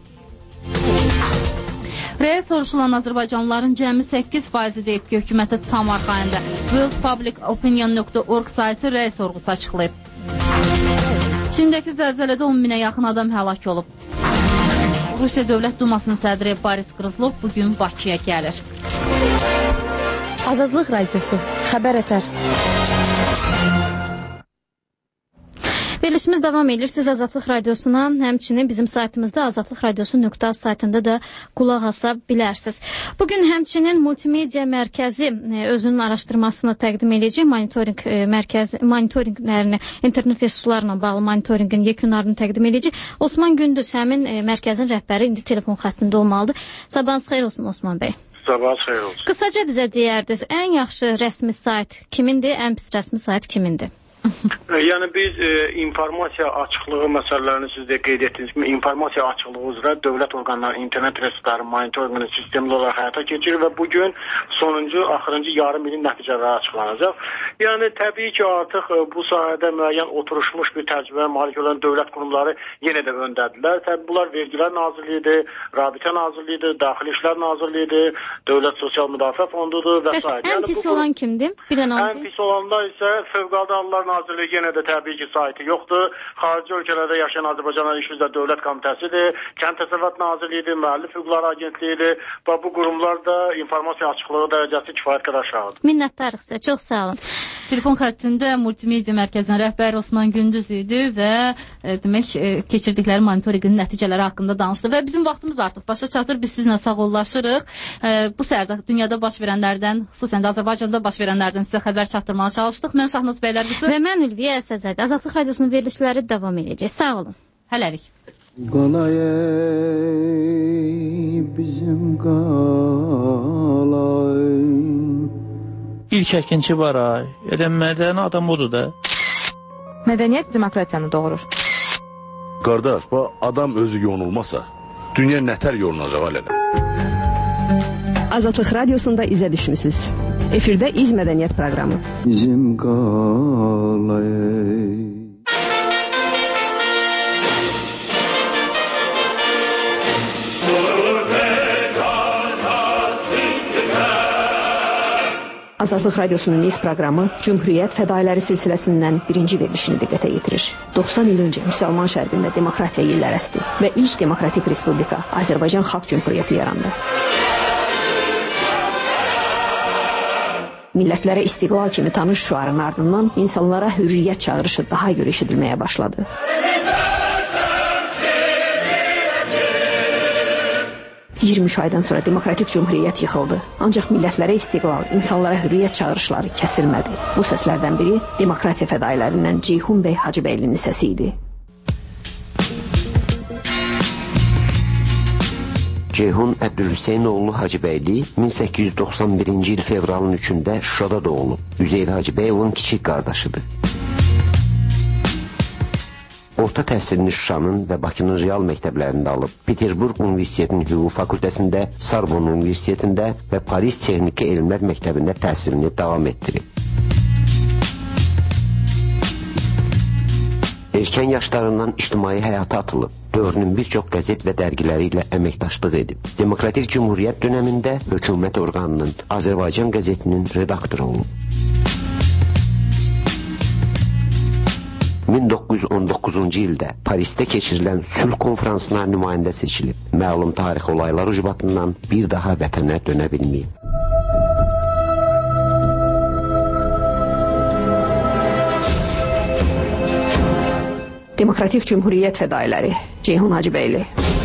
Rəyə soruşulan Azərbaycanlıların cəmi 8% deyib ki, hökumətə tam arxayında. worldpublicopinion.org saytı rəy sorğusu açıqlayıb. Çindəki zəlzələdə 10.000-ə yaxın adam həlak olub. Rusiya Dövlət Dumasının sədri Boris Qrızlov bugün Bakıya gəlir. Azadlıq radiosu, xəbər etər. Verilişimiz davam edir. Siz Azadlıq Radiosundan, həmçinin bizim saytımızda azadlıqradiosu.az saytında da qulaq asa bilərsiniz. Bugün həmçinin Multimedia Mərkəzi özünün araşdırmasını təqdim edəcək. Monitorinqlərini, internet resurslarla bağlı monitorinqin yekunlarını təqdim edəcək. Osman Gündüz həmin mərkəzin rəhbəri indi telefon xəttində olmalıdır. Sabahınız xeyir olsun Osman bəy. Sabahınız xeyir olsun. Qısaca bizə deyərdiniz, ən yaxşı rəsmi sayt kimindir, ən pis rəsmi sayt kimindir? Yəni biz informasiya açıqlığı məsələlərini siz də qeyd etdiniz kimi, informasiya açıqlığı üzrə dövlət orqanları internet resursları monitorinqini sistemli olaraq həyata keçirir və bugün sonuncu, axırıncı yarım ilin nəticələri açıqlanacaq. Yəni təbii ki, artıq bu sahədə müəyyən oturuşmuş bir təcrübəyə malik olan dövlət qurumları yenə də öndədirlər. Təbii bunlar Vergilər Nazirliyidir, Rabitə Nazirliyidir, Daxili İşlər Nazirliyidir, Dövlət Sosial Müdafiə Fondudur və s. Ən pis olan kimdir? Ən pis olanda isə Fövqəladə Hallar Nazirliyi yenə də təbii ki, saytı yoxdur. Xarici ölkələrdə yaşayan Azərbaycanın İş üzrə Dövlət Komitəsidir, Kənd Təsərrüfatı Nazirliyidir, Müəllif Hüquqları Agentliyidir və bu qurumlarda informasiya açıqlığı dərəcəsi kifayət qədər aşağıdır. Minnətdarıq sizə, çox sağ olun. Telefon xəttində Multimedia Mərkəzinin rəhbəri Osman Gündüz idi və demək keçirdikləri monitorinqin nəticələri haqqında danışdı və bizim vaxtımız artıq başa çatır. Biz sizinlə sağollaşırıq. Bu səhərdə dünyada baş verənlərdən, xüsusən də Azərbaycanda baş verənlərdən sizə xəbər çatdırmağa çalışdıq. Mən Şahnaz bəylər və mən Ülviyə Əsəzədə. Azadlıq Radiosunun verilişləri davam edəcək. Sağ olun. Hələlik. Qalay bizim qalay. İlk əkinçi var ay. Elə mədəni adam odur da. Mədəniyyət demokratiyanı doğurur. Qardaş, bu adam özü yonulmasa, dünya nətər yolunacaq alələ? Azadlıq Radiosunda izə düşmüsünüz. Efirdə İz Mədəniyyət proqramı. Bizim qalay. Azadlıq Radiosunun İz proqramı Cümhuriyyət fədailəri silsiləsindən birinci verilişini diqqətə yetirir. 90 il öncə Müsəlman şərqində demokratiya illər əsdi və ilk demokratik respublika Azərbaycan Xalq Cümhuriyyəti yarandı. Millətlərə istiqlal kimi tanış şüarın ardından insanlara hürriyyət çağırışı daha görə eşidilməyə başladı. 23 aydan sonra demokratik cümhuriyyət yıxıldı. Ancaq millətlərə istiqlal, insanlara hürriyyət çağırışları kəsilmədi. Bu səslərdən biri demokratiya fədailərindən Ceyhun bəy Hacıbəylinin səsi idi. Ceyhun Əbdülhüseynoğlu Hacıbəyli 1891-ci il fevralın 3-də Şuşada doğulub. Üzeyir Hacıbəyovun kiçik qardaşıdır. Orta təhsilini Şuşanın və Bakının real məktəblərində alıb. Peterburq Universitetinin Hüquq Fakültəsində, Sorbonne Universitetində və Paris Texniki Elmlər Məktəbində təhsilini davam etdirib. Erkən yaşlarından ictimai həyata atılıb. Dövrünün bir çox qəzet və dərgiləri ilə əməkdaşlıq edib. Demokratik Cümhuriyyət dönəmində hökumət orqanının Azərbaycan qəzetinin redaktoru olub. 1919-cu ildə Parisdə keçirilən sülh konferansına nümayəndə seçilib. Məlum tarixi olaylar ucbatından bir daha vətənə dönə bilməyib. Demokratik Cümhuriyyət fədailəri Ceyhun Hacıbəyli.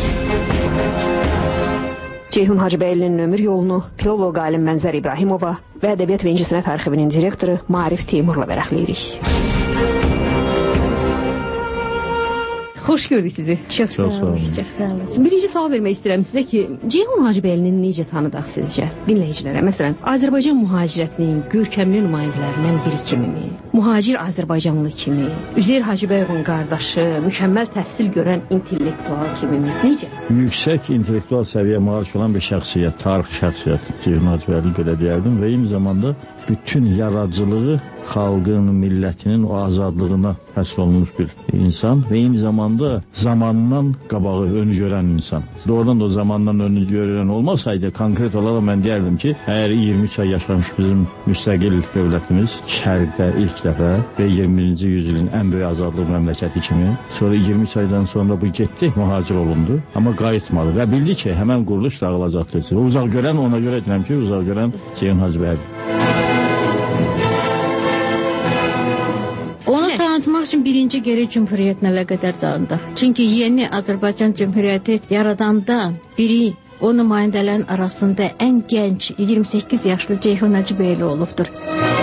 Ceyhun Hacıbəylinin ömür yolunu filoloq alim Mənzər İbrahimova və Ədəbiyyat və İncəsənət Arxivinin direktoru Maarif Teymurla vərəqləyirik. Xoş gördük sizi. Çox sağ olun. Birinci sual vermək istəyirəm sizə ki, Ceyhun Hacıbəylinin necə tanıdaq sizcə dinləyicilərə? Məsələn, Azərbaycan mühacirətinin görkəmli nümayəndələrindən biri kimimi? Mühacir Azərbaycanlı kimi? Üzeyir Hacıbəyovun qardaşı, mükəmməl təhsil görən intellektual kimimi? Necə? Yüksək intellektual səviyyə malik olan bir şəxsiyyət, tarix şəxsiyyət Ceyhun Hacıbəyli belə deyərdim və eyni zamanda bütün yaradıcılığı xalqın, millətinin o azadlığına həsr olunmuş bir insan və eyni zamanda zamandan qabağı önü görən insan. Doğrudan da o zamandan önü görən olmasaydı, konkret olaraq mən deyərdim ki, əgər 23 ay yaşamış bizim müstəqil dövlətimiz şərqdə ilk dəfə və 21-ci yüzyılın ən böyük azadlıq məmləkəti kimi, sonra 23 aydan sonra bu getdi, mühacir olundu, amma qayıtmadı və bildi ki, həmən quruluş dağılacaqdır. Uzaq görən, ona görə edirəm ki, uzaq görən Ceyhun Hacıbəyli. Onu tanıtmaq üçün birinci geri Cümhuriyyətlə əlaqədar canındaq. Çünki yeni Azərbaycan Cümhuriyyəti yaradandan biri o nümayəndələrin arasında ən gənc 28 yaşlı Ceyhun Hacıbəyli olubdur.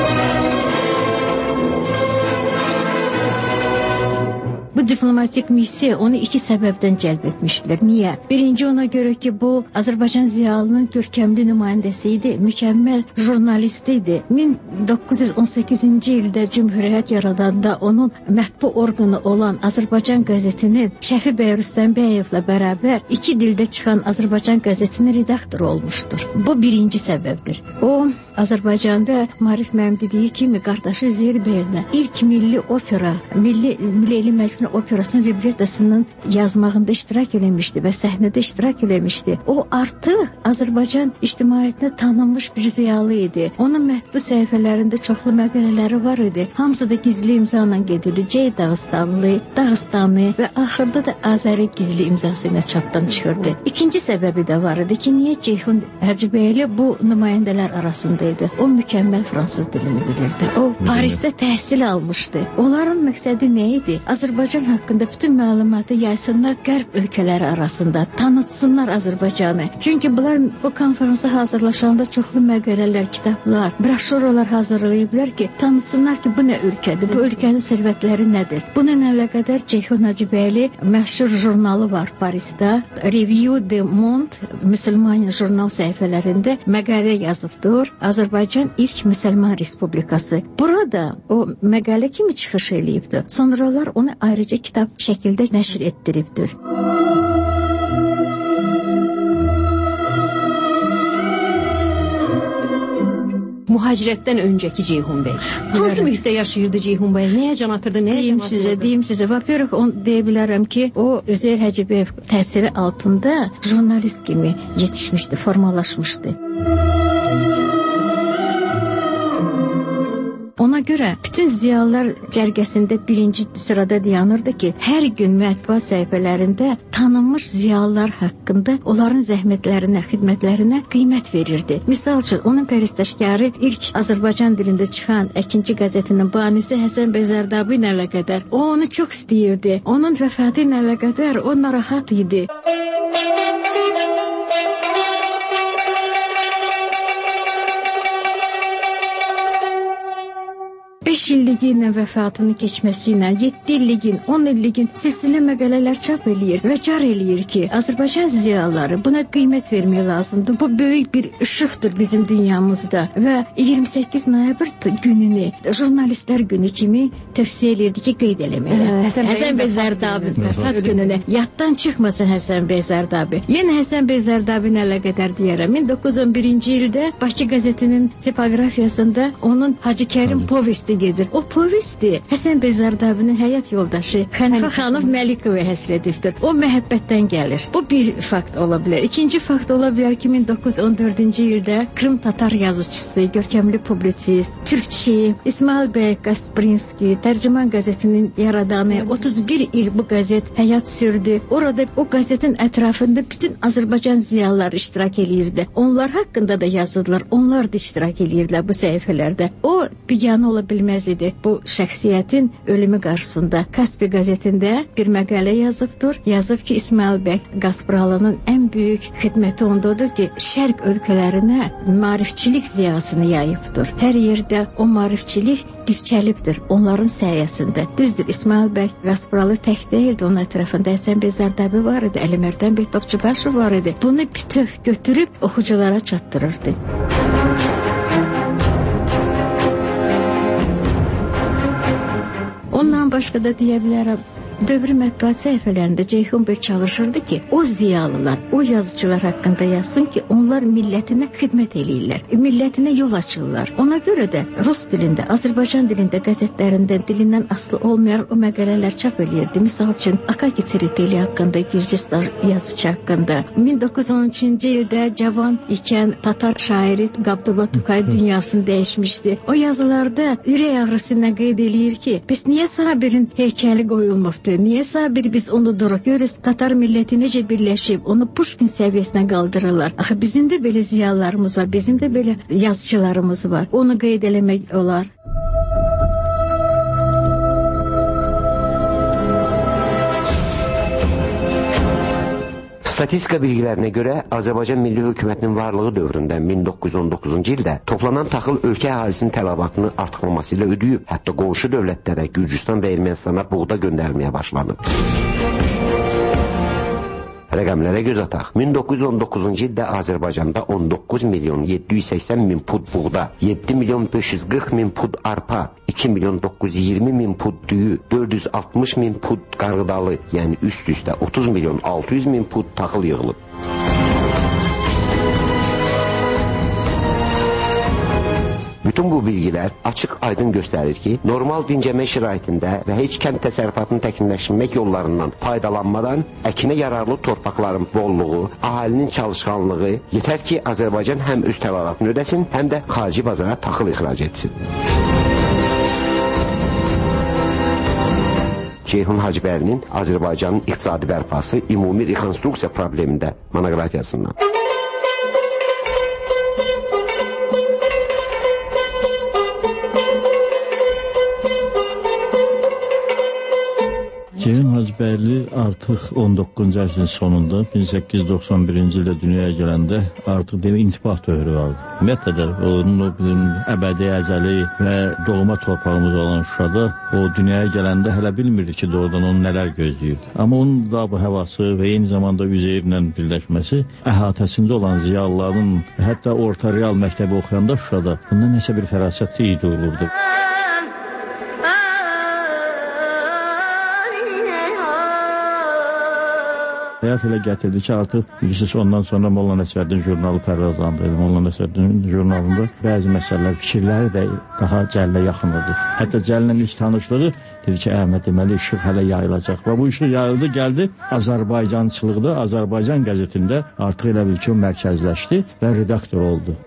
Bu diplomatik missiya onu iki səbəbdən cəlb etmişdilər. Niyə? Birinci ona görə ki, bu Azərbaycan ziyalının görkəmli nümayəndəsi idi, mükəmməl jurnalist idi. 1918-ci ildə Cümhuriyyət yaradanda onun mətbu orqanı olan Azərbaycan qəzetinin Şəfi bəy Rüstəmbəyevlə bərabər iki dildə çıxan Azərbaycan qəzetinin redaktoru olmuşdur. Bu birinci səbəbdir. O, Azərbaycanda Marif mənim dediyi kimi qardaşı Üzeyir bəylə ilk milli opera, Milli Elm Məcnun operasının librettasının yazmağında iştirak eləmişdi və səhnədə iştirak eləmişdi. O artıq Azərbaycan ictimaiyyətinə tanınmış bir ziyalı idi. Onun mətbu səhifələrində çoxlu məqalələri var idi. Hamısı da gizli imza ilə gedirdi. C. Dağıstanlı və axırda da Azəri gizli imzası ilə çapdan çıxırdı. İkinci səbəbi də var idi ki, niyə Ceyhun Hacıbəyli bu nümayəndələr arasındaydı? O mükəmməl fransız dilini bilirdi. O Parisdə təhsil almışdı. Onların məqsədi nə idi? Azərbaycan haqqında bütün məlumatı yaysınlar qərb ölkələri arasında, tanıtsınlar Azərbaycanı. Çünki bunlar bu konferansa hazırlaşanda çoxlu məqalələr, kitablar, broşuralar hazırlayıblar ki, tanıtsınlar ki, bu nə ölkədir, bu ölkənin sərvətləri nədir. Bununla əlaqədar Ceyhun Hacıbəyli məşhur jurnalı var Parisdə, Revue de Monde müsəlman jurnal səhifələrində məqalə yazıbdır. Azərbaycan ilk müsəlman respublikası. Burada o məqalə kimi çıxış eləyibdir. Sonralar onu ayrıca kitab şəkildə nəşr etdiribdir. Mühacirətdən öncəki Ceyhun bəy. Hansı mühitdə yaşayırdı Ceyhun bəy? Nəyə can atırdı? Deyim sizə. Vəpərək onu deyə bilərəm ki, o Üzeyir Hacıbəyev təsiri altında jurnalist kimi yetişmişdi, formalaşmışdı. Ona görə bütün ziyalılar cərgəsində birinci sırada dayanırdı ki, hər gün mətbuat səhifələrində tanınmış ziyalılar haqqında onların zəhmətlərinə, xidmətlərinə qiymət verirdi. Misal üçün, onun pərəstişkarı ilk Azərbaycan dilində çıxan Əkinçi qəzetinin banisi Həsən bəy Zərdabi ilə əlaqədar. O onu çox istəyirdi. Onun vəfatı ilə əlaqədar o narahat idi. 5 illiyin vəfatını keçməsi ilə 7 illiyin, 10 illiyin silsilə məqalələr çap eləyir və car eləyir ki, Azərbaycan ziyalıları buna qiymət vermək lazımdır. Bu böyük bir işıqdır bizim dünyamızda və 28 noyabr gününü jurnalistlər günü kimi tövsiyə edirdi ki, qeyd eləmək. Həsən bəy Zərdabi vəfat gününü yaddan çıxmasın Həsən bəy Zərdabi. Yenə Həsən bəy Zərdabi ilə əlaqədar deyərəm. 1911-ci ildə Bakı qəzetinin tipografiyasında onun Hacı Kərim povesti gedir. O povesti Həsən bəy Zərdabinin həyat yoldaşı Xənifə xanım Məlikova həsr edibdir. O məhəbbətdən gəlir. Bu bir fakt ola bilər. İkinci fakt ola bilər ki, 1914-cü ildə Krım Tatar yazıçısı, görkəmli publisist, türkçi İsmail bəy Qasprinski, Tərcüman qəzetinin yaradanı, 31 il bu qəzet həyat sürdü. Orada o qəzetin ətrafında bütün Azərbaycan ziyalıları iştirak eləyirdi. Onlar haqqında da yazırlar, onlar da iştirak eləyirdilər bu səhifələrdə. O biganə ola bilməz idi bu şəxsiyyətin ölümü qarşısında. Kaspi qəzetində bir məqalə yazıbdır. Yazıb ki, İsmail bəy Qaspralının ən böyük xidməti ondadır ki, şərq ölkələrinə maarifçilik ziyasını yayıbdır. Hər yerdə o maarifçilik dirçəlibdir onların səyəsində. Düzdür, İsmail bəy Qaspralı tək deyildi, onun ətrafında Həsən bəy Zərdabi var idi, Əlimərdən bəy Topçubaşov var idi. Bunu bütöv götürüb oxuculara çatdırırdı. Ondan başqa da deyə bilərəm, dövrü mətbuat səhifələrində Ceyhun bəy çalışırdı ki, o ziyalılar, o yazıcılar haqqında yazsın ki, onlar millətinə xidmət eləyirlər, millətinə yol açırlar. Ona görə də rus dilində, Azərbaycan dilində, qəzetlərində dilindən asılı olmayaraq o məqalələr çap eləyirdi. Misal üçün, Akaki Tsiriteli haqqında, Gürcistan yazıcı haqqında. 1913-cü ildə cavan ikən Tatar şairi Qabdullah Tukay dünyasını dəyişmişdi. O yazılarda ürək ağrısı ilə qeyd eləyir ki, biz niyə Sabirin heykəli qoyulmuşdu? Niyə Sabir biz onu duruq? Görürüz, Tatar milləti necə birləşib, onu Puşkin səviyyəsinə qaldırırlar. Axı bizim də belə ziyalılarımız var, bizim də belə yazıcılarımız var. Onu qeyd eləmək olar. Statistika bilgilərinə görə Azərbaycan Milli Hökumətinin varlığı dövründə 1919-cu ildə toplanan taxıl ölkə əhalisinin tələbatını artırılması ilə ödəyib, hətta qonşu dövlətlərə, Gürcüstan və Ermənistana buğda göndərməyə başlanıb. Rəqəmlərə göz ataq. 1919-cu ildə Azərbaycanda 19 milyon 780 min pud buğda, 7 milyon 540 min pud arpa, 2 milyon 920 min pud düyü, 460 min pud qarğıdalı, yəni üst-üstə 30 milyon 600 min pud taxıl yığılıb. Bütün bu bilgilər açıq aydın göstərir ki, normal dincəmə şəraitində və heç kənd təsərrüfatını təkmilləşdirmək yollarından faydalanmadan əkinə yararlı torpaqların bolluğu, əhalinin çalışqanlığı, yetər ki, Azərbaycan həm öz tələbatını ödəsin, həm də xarici bazara taxıl ixrac etsin. Ceyhun Hacıbəylinin Azərbaycanın iqtisadi bərpası ümumi rekonstruksiya problemində monoqrafiyasından. Ceyhun Hacıbəyli artıq 19-cu əsrin sonunda 1891-ci ildə dünyaya gələndə artıq intibah dövrü vardı. Ümumiyyətlə də onun bizim əbədi əzəli və doğma torpağımız olan Şuşada o dünyaya gələndə hələ bilmirdi ki, doğrudan onu nələr gözləyirdi. Amma onun da bu havası və eyni zamanda Üzeyirlə birləşməsi əhatəsində olan ziyalıların, hətta orta real məktəbi oxuyanda Şuşada bundan nəsə bir fərasətli iyi duyulurdu. Həyat elə gətirdi ki, artıq bilirsiniz, ondan sonra Molla Nəsrəddin jurnalı pərrazlandı. Molla Nəsrəddin jurnalında bəzi məsələlər, fikirləri də daha Cəllə yaxın oldu. Hətta Cəllənin ilk tanışlığı dedi ki, Əhməd, deməli, işıq hələ yayılacaq. Və bu işıq yayıldı, gəldi Azərbaycançılıqda, Azərbaycan qəzetində artıq elə bil ki, o mərkəzləşdi və redaktor oldu.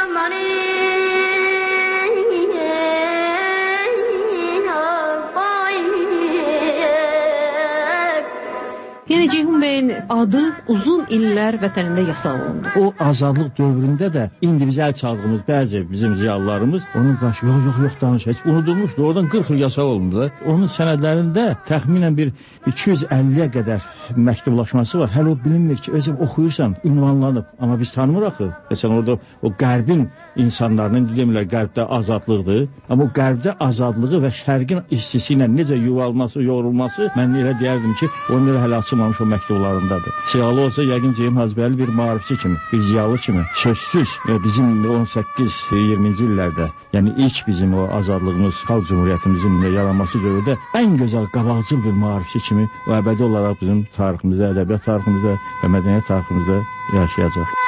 Yəni Ceyhun bəyin adı uzun illər vətənində yasaq olundu. O azadlıq dövründə də indi biz əl çaldığımız bəzi bizim ziyalılarımız onun qarşı yox danış, heç unudulmuşdu. Oradan 40 il yasaq olundu. Onun sənədlərində təxminən bir 250-yə qədər məktublaşması var. Hələ o bilinmir ki, özüm oxuyursan, ünvanlanıb. Amma biz tanımırıq axı. Məsələn, orada o qərbin insanlarının, demirlər, qərbdə azadlıqdır. Amma o qərbdə azadlığı və şərqin işçisi ilə necə yuvalması, yorulması, mən elə deyərdim ki, onu elə hələ açılmamış o məktublarındadır. Ziyalı olsa, yəqin Ceyhun Hacıbəyli bir maarifçi kimi, bir ziyalı kimi, sözsüz bizim 18-20-ci illərdə, yəni ilk bizim o azadlığımız, xalq cumhuriyyətimizin yaranması dövrdə ən gözəl qabaqcıl bir maarifçi kimi o əbədi olaraq bizim tariximizdə, ədəbiyyat tariximizdə və mədəniyyət tariximizdə yaşayacaq.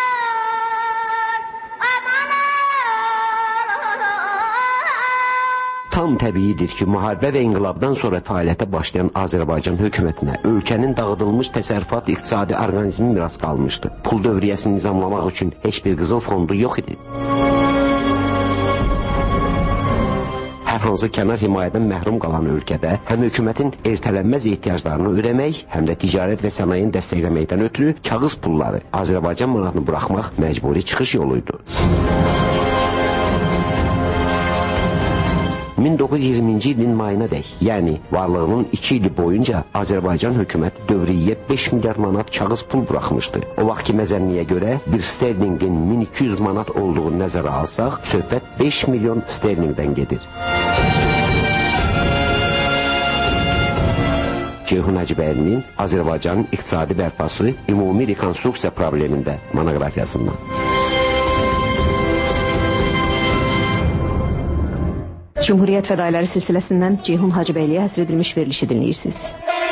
Tam təbiidir ki, müharibə və inqilabdan sonra fəaliyyətə başlayan Azərbaycan hökumətinə ölkənin dağıdılmış təsərrüfat iqtisadi orqanizmi miras qalmışdı. Pul dövriyyəsini nizamlamaq üçün heç bir qızıl fondu yox idi. Hər hansı kənar himayədən məhrum qalan ölkədə həm hökumətin ertələnməz ehtiyaclarını ödəmək, həm də ticarət və sənayenin dəstəkləməkdən ötürü kağız pulları, Azərbaycan manatını buraxmaq məcburi çıxış yoluydu. 1920-ci ilin mayına dək, yəni varlığının 2 ili boyunca Azərbaycan hökuməti dövriyyə 5 milyar manat kağız pul buraxmışdı. O vaxtki məzənliyə görə bir sterlingin 1200 manat olduğu nəzərə alsaq, söhbət 5 milyon sterlingdən gedir. Ceyhun Hacıbəylinin Azərbaycanın iqtisadi bərpası ümumi rekonstruksiya problemində monoqrafiyasından. Cumhuriyyət fədailəri silsiləsindən Ceyhun Hacıbəyliyə həsr edilmiş verilişi dinləyirsiniz.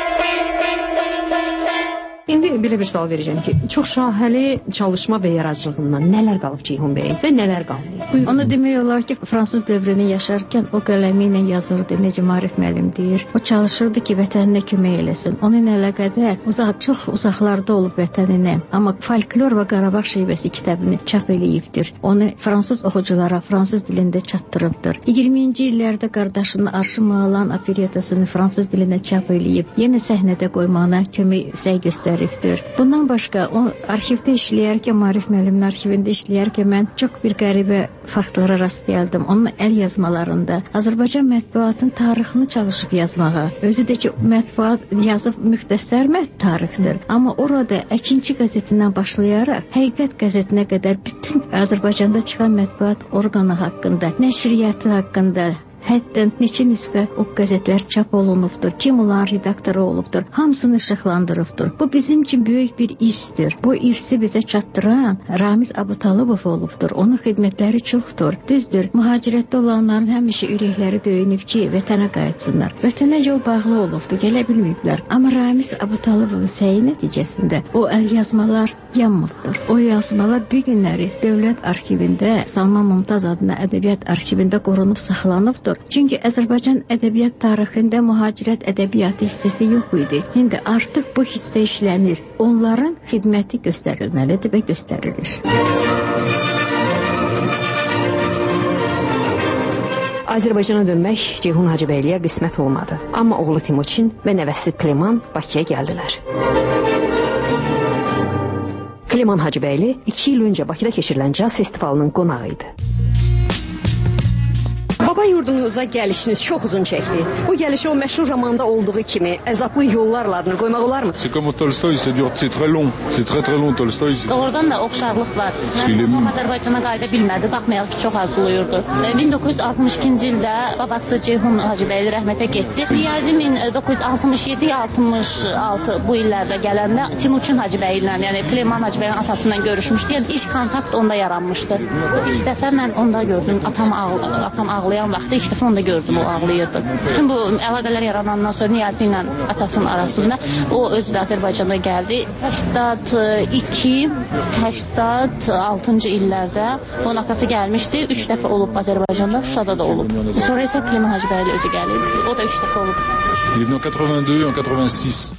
İndi belə bir sual verəcəm ki, çox şahəli çalışma və yaradıcılığından nələr qalıb Ceyhun bəyin və nələr qalmayıb? Onu demək olar ki, fransız dövrünü yaşarkən o qələmi ilə yazırdı, necə Maarif müəllim deyir. O çalışırdı ki, vətəninə kömək eləsin. Onun əlaqədar çox uzaqlarda olub vətəninə, amma Folklor və Qarabağ şeibəsi kitabını çap eləyibdir. Onu fransız oxuculara fransız dilində çatdırıbdır. 20-ci illərdə qardaşının Arşı Malan operettasını fransız dilində çap eləyib, yenə səhnədə qoymağına kömək göstərib. müxtəlifdir. Bundan başqa o arxivdə işləyərkən, Maarif müəllimin arxivində işləyərkən mən çox bir qəribə faktlara rast gəldim. Onun əl yazmalarında Azərbaycan mətbuatının tarixini çalışıb yazmağa. Özü də ki, mətbuat yazıb müxtəsər tarixdir. Amma orada Əkinçi qəzetindən başlayaraq Həqiqət qəzetinə qədər bütün Azərbaycanda çıxan mətbuat orqanı haqqında, nəşriyyatı haqqında, həddən neçə nüsxə o qəzetlər çap olunubdur, kim olan redaktoru olubdur, hamısını işıqlandırıbdır. Bu bizim üçün böyük bir irsdir. Bu irsi bizə çatdıran Ramiz Abutalıbov olubdur. Onun xidmətləri çoxdur. Düzdür, mühacirətdə olanların həmişə ürəkləri döyünüb ki, vətənə qayıtsınlar. Vətənə yol bağlı olubdur, gələ bilməyiblər. Amma Ramiz Abutalıyovun səyi nəticəsində o əl yazmalar yanmıqdır. O yazmalar bir günləri Dövlət arxivində, Salman Mümtaz adına ədəbiyyat arxivində qorunub saxlanıbdır. Çünki Azərbaycan ədəbiyyat tarixində mühacirət ədəbiyyatı hissəsi yox idi. İndi artıq bu hissə işlənir. Onların xidməti göstərilməlidir və göstərilir. Azərbaycana dönmək Ceyhun Hacıbəyliyə qismət olmadı. Amma oğlu Timuçin və nəvəsi Kleman Bakıya gəldilər. Kleman Hacıbəyli 2 il öncə Bakıda keçirilən caz festivalının qonağı idi. Baba yurdunuza gəlişiniz çox uzun çəkdi. Bu gəlişə o məşhur romanda olduğu kimi əzablı yollarla adını qoymaq olarmı? C'est comme Tolstoy, c'est très long. C'est très long Tolstoy. Doğrudan da oxşarlıq var. Azərbaycana qayıda bilmədi, baxmayaraq ki, çox arzulayırdı. 1962-ci ildə babası Ceyhun Hacıbəyli rəhmətə getdi. Niyazi 1967-66 bu illərdə gələndə Timuçin Hacıbəyli ilə, yəni Kleman Hacıbəylinin atasından görüşmüşdü. Yəni iş kontakt onda yaranmışdı. İlk dəfə mən onda gördüm, atam ağlayan vaxtı ilk dəfə onda gördüm, o ağlayırdı. Bütün bu əlaqələr yaranandan sonra Niyazi ilə atasının arasında o özü də Azərbaycana gəldi. 82-86-cı illərdə onun atası gəlmişdi. 3 dəfə olub Azərbaycanda, Şuşada da olub. Sonra isə Kleman Hacıbəyli özü gəlib. O da 3 dəfə olub. Il est venu en 82 en 86.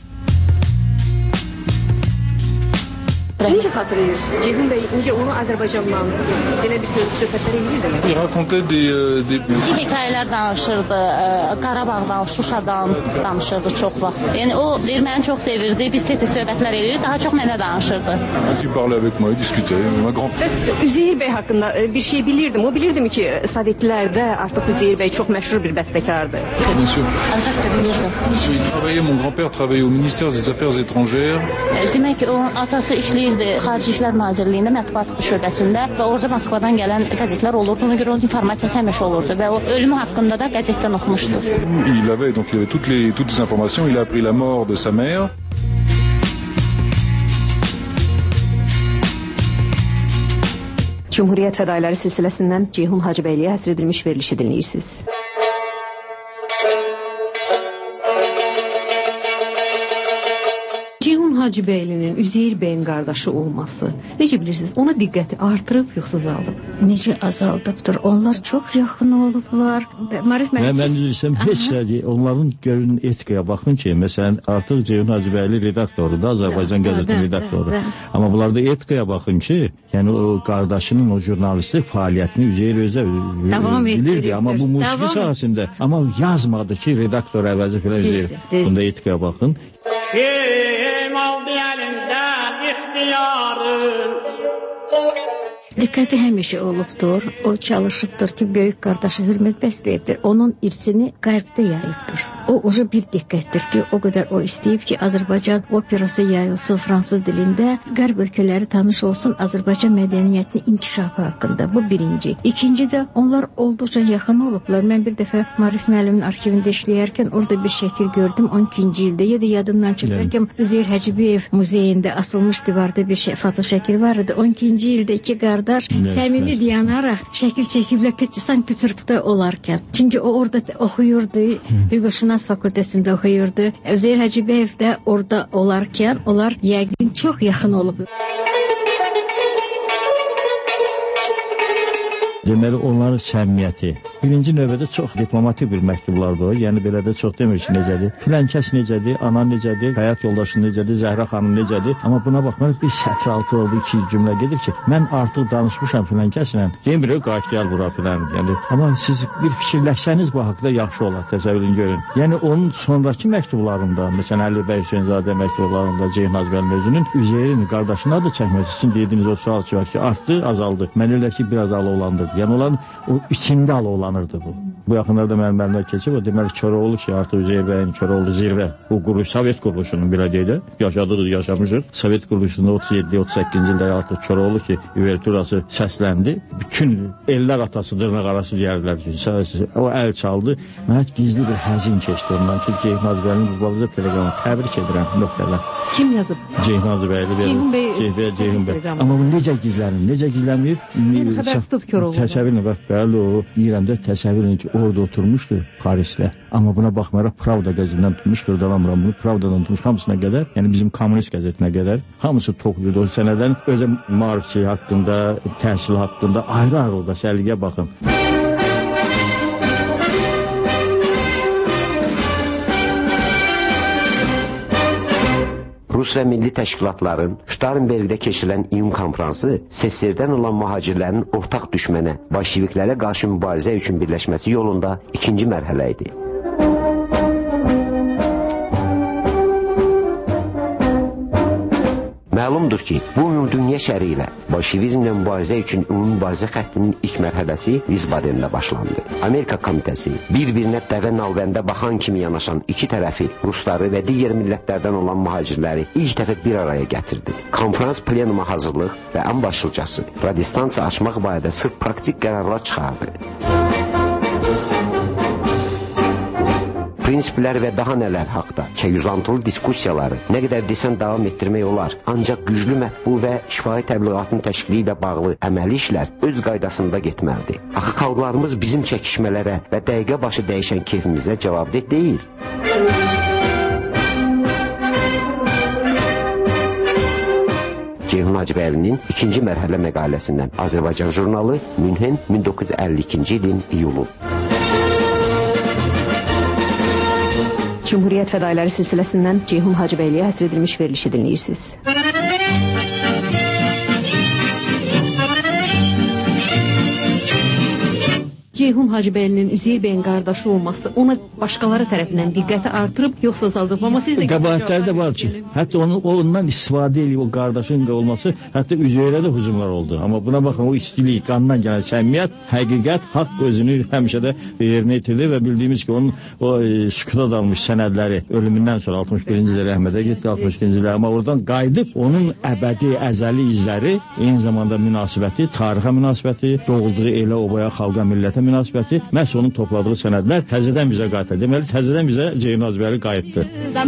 Necə xatırlayır? Ceyhun bəy necə onu Azərbaycandan belə bir söhbətlər edirdi? Il racontait des hekayələr danışırdı, Qarabağdan, Şuşadan danışırdı çox vaxt. Yəni o deyir, məni çox sevirdi, biz tez-tez söhbətlər edirdik, daha çox mənə danışırdı. Il parlait avec moi, il discutait. Bəs Üzeyir bəy haqqında bir şey bilirdim. O bilirdim ki, Sovetlərdə artıq Üzeyir bəy çox məşhur bir bəstəkardır. Bien sûr. Il travaillait, mon grand-père travaillait au ministère des Affaires étrangères. Demək ki, onun atası işləyirdi Xarici İşlər Nazirliyində mətbuat şöbəsində və orada Moskvadan gələn qəzetlər olurdu. Ona görə onun informasiyası həmişə olurdu və o ölümü haqqında da qəzetdən oxumuşdu. Il avait toutes les informations. Il a appris la mort de sa mère. Cumhuriyyət fədailəri silsiləsindən Ceyhun Hacıbəyliyə həsr edilmiş verilişi dinləyirsiniz. Hacıbəylinin Üzeyir bəyin qardaşı olması, necə bilirsiniz, ona diqqəti artırıb yoxsa azaldıb? Necə azaldıbdır? Onlar çox yaxın olublar. Mən bilirəm, heç şey, onların görün etikaya baxın ki, məsələn, artıq Ceyhun Hacıbəyli redaktorudur, Azərbaycan qəzetinin redaktoru. Amma bunlarda etikaya baxın ki, yəni o qardaşının o jurnalistlik fəaliyyətini Üzeyir özə bilirdi, amma bu musiqi sahəsində, amma yazmadı ki, redaktor əvəzi filan Üzeyir. Bunda etikaya baxın. Diqqəti həmişə olubdur. O çalışıbdır ki, böyük qardaşı hörmət bəsləyibdir. Onun irsini qərbdə yayıbdır. O bir diqqətdir ki, o qədər o istəyib ki, Azərbaycan operası yayılsın fransız dilində, qərb ölkələri tanış olsun Azərbaycan mədəniyyətinin inkişafı haqqında. Bu birinci. İkinci də onlar olduqca yaxın olublar. Mən bir dəfə Maarif müəllimin arxivində işləyərkən orada bir şəkil gördüm 12-ci ildə. Ya da yadımdan çıxarkən Üzeyir Hacıbəyev muzeyində asılmış divarda bir foto şəkil var idi. 12-ci ildə iki qardaş səmimi dayanaraq şəkil çəkiblər Sankt-Peterburqda olarkən. Çünki o orada oxuyurdu, Hüquqşünas fakültəsində oxuyurdu. Üzeyir Hacıbəyev də orada olarkən onlar yəqin çox yaxın olub. Deməli, onların səmimiyyəti. Birinci növbədə çox diplomatik bir məktublardır o. Yəni, belə də çox demir ki, necədir. Filan kəs necədir, ana necədir, həyat yoldaşı necədir, Zəhra xanım necədir. Amma buna baxmayaraq bir sətr altı oldu, iki cümlə gedir ki, mən artıq danışmışam filan kəslə. Demir, qayıt gəl bura filan. Yəni, amma siz bir fikirləşsəniz bu haqda yaxşı olar, təsəvvürün görün. Yəni, onun sonraki məktublarında, məsələn, Əli bəy Hüseynzadə məktublarında Ceyhun Hacıbəyli özünün Üzeyrin qardaşına da çəkməsi. Sizin dediyiniz o sual ki, var ki, artdı, azaldı. Mən elə ki, biraz alovlandırdı. Yəni, onların o içində alovlanırdı bu. Bu yaxınlarda mənim əlimdən keçib, o deməli Köroğlu ki, artıq Üzeyir bəyin Köroğlu zirvə, bu quruluş, Sovet quruluşunun belə deyilə, yaşamışıq. Sovet quruluşunda 37-38-ci ildə artıq Köroğlu ki, üverturası səsləndi. Bütün ellər atası dırnaq arası deyərlər ki, o əl çaldı. Məhət gizli bir həzin keçdi ondan ki, Ceyhun Hacıbəylinin bu balaca teleqramı təbrik edirəm, nöqtələr. Kim yazıb? Ceyhun Hacıbəyli. Ceyhun bəy. Amma bu necə gizlənir, necə gizlənməyib? Xəbər tutub Köroğlu. Təsəvvürlə, bax, bəli o İrəndə təsəvvürlə ki, orada oturmuşdu Parisdə. Amma buna baxmayaraq Pravda qəzetindən tutmuş, qırdalamıram bunu, Pravdadan tutmuş hamısına qədər, yəni bizim Kommunist qəzetinə qədər, hamısı toxluydu o sənədən, özə maarifçi haqqında, təhsil haqqında, ayrı-ayrı orada səliqə baxın. Rus və milli təşkilatların Ştarenbergdə keçirilən iyun konfransı SSR-dən olan mühacirlərin ortaq düşmənə, bolşeviklərə qarşı mübarizə üçün birləşməsi yolunda ikinci mərhələ idi. Məlumdur ki, bu ümumdünya şəri ilə bolşevizmlə mübarizə üçün ümumi mübarizə xəttinin ilk mərhələsi Wiesbaden'də başlandı. Amerika komitəsi bir-birinə dəvə nalbəndə baxan kimi yanaşan iki tərəfi, Rusları və digər millətlərdən olan mühacirləri ilk dəfə bir araya gətirdi. Konferans plenuma hazırlıq və ən başlıcası radistansiya açmaq barədə sırf praktik qərarlar çıxardı. Prinsiplər və daha nələr haqda çəyüzlantılı diskussiyaları nə qədər desən davam etdirmək olar. Ancaq güclü mətbu və şifahi təbliğatın təşkili ilə bağlı əməli işlər öz qaydasında getməlidir. Axı xalqlarımız bizim çəkişmələrə və dəqiqə başı dəyişən keyfimizə cavabdeh deyil. Ceyhun Hacıbəylinin ikinci mərhələ məqaləsindən Azərbaycan jurnalı, Münhen, 1952-ci ilin iyulu. Cumhuriyyət fədailəri silsiləsindən Ceyhun Hacıbəyliyə həsr edilmiş verilişi dinləyirsiniz. Ceyhun Hacıbəylinin Üzeyir bəyin qardaşı olması ona başqaları tərəfindən diqqəti artırıb, yoxsa azaldıb? Amma siz də qəbahətləri də var ki, hətta ondan istifadə edib o qardaşın olması, hətta Üzeyirə də hücumlar oldu. Amma buna baxın, o istilik, qandan gələn səmimiyyət, həqiqət, haqq özünü həmişə də yerinə yetirdi və bildiyimiz ki, onun o sükuta dalmış sənədləri ölümündən sonra 61-ci ilə rəhmətə getdi, 62-ci ilə, amma oradan qayıdıb onun əbədi, əzəli izləri, eyni zamanda münasibəti, tarixə münasibəti, doğulduğu elə obaya, xalqa, millətə münasibəti, məhz onun topladığı sənədlər təzədən bizə qayıtdı. Deməli, təzədən bizə Ceyhun Hacıbəyli qayıtdı.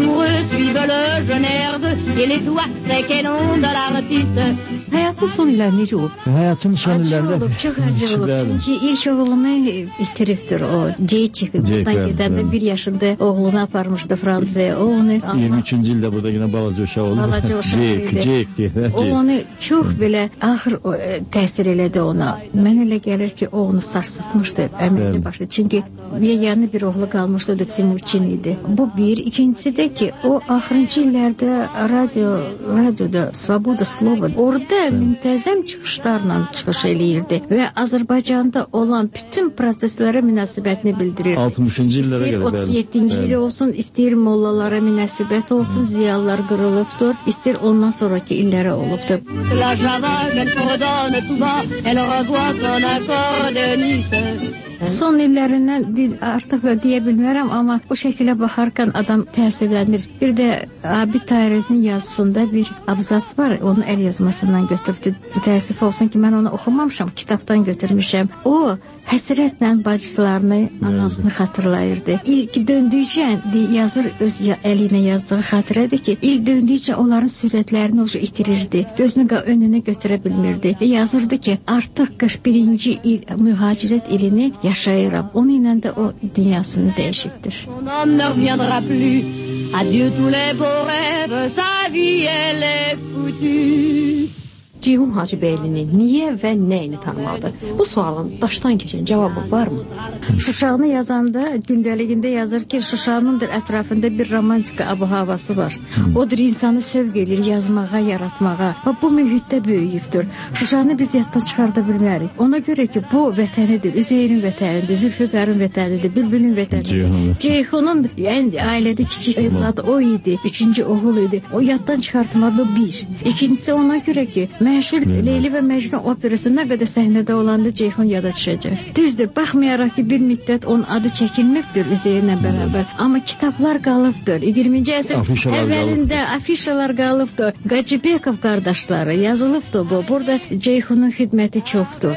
Həyatın son illəri necə olub? Həyatın son illərində çox acı olub. Çünki ilk oğlunu istiribdir o. Ceyçik buradan gedəndə 1 yaşında oğlunu aparmışdı Fransaya. O onu 23-cü ildə burada yine balaca uşaq oldu. Balaca uşaq idi. O onu çox belə ağır təsir elədi ona. Mən elə gəlir ki, o onu sarsıtmışdı əməlli başlı. Çünki yeganə bir oğlu qalmışdı, o da Timurçin idi. Bu bir. İkincisi də ki, o axırıncı illərdə radioda Svoboda Slova orada müntəzəm çıxışlarla çıxış eləyirdi və Azərbaycanda olan bütün proseslərə münasibətini bildirirdi. 60-cı illərə qədər. 37-ci ili olsun, istəyir mollalara münasibət olsun, ziyalılar qırılıbdır, istəyir ondan sonraki illərə olubdur. Son illərindən artıq deyə bilmərəm, amma bu şəkilə baxarkən adam təsirlənir. Bir də Abid Tahirənin yazısında bir abzas var, onun əl yazmasından götürdü. Təəssüf olsun ki, mən onu oxumamışam, kitabdan götürmüşəm. O həsrətlə bacılarını, anasını xatırlayırdı. İlk döndükcə yazır, öz əlinə yazdığı xatirədir ki, ilk döndükcə onların sürətlərini o itirirdi. Gözünü önünə götürə bilmirdi. Yazırdı ki, artıq 41-ci il mühacirət ilini yaşayıram. Onun ilə də o dünyasını dəyişibdir. Ceyhun Hacıbəylini niyə və nəyini tanımalıdır? Bu sualın daşdan keçən cavabı varmı? Şuşanı yazanda gündəligində yazır ki, Şuşanın ətrafında bir romantika abu-havası var. Odur insanı sövq edir yazmağa, yaratmağa. Bu mühitdə böyüyübdür. Şuşanı biz yaddan çıxarda bilmərik. Ona görə ki, bu vətənidir, Üzeyrin vətənidir, Zülfüqarın vətənidir, Bülbülün vətənidir. Ceyhunun yəni ailədə kiçik evladı o idi, 3-cü oğul idi. O yaddan çıxartmağı bir. İkincisi ona görə ki, məşhur Leyli və Məcnun operası nə qədər səhnədə olanda Ceyhun yada düşəcək. Düzdür, baxmayaraq ki, bir müddət onun adı çəkilməkdir Üzeyirlə bərabər. Amma kitablar qalıbdır. 20-ci əsr əvvəlində afişalar qalıbdır. Qacıbekov qardaşları yazılıbdır bu. Burada Ceyhunun xidməti çoxdur.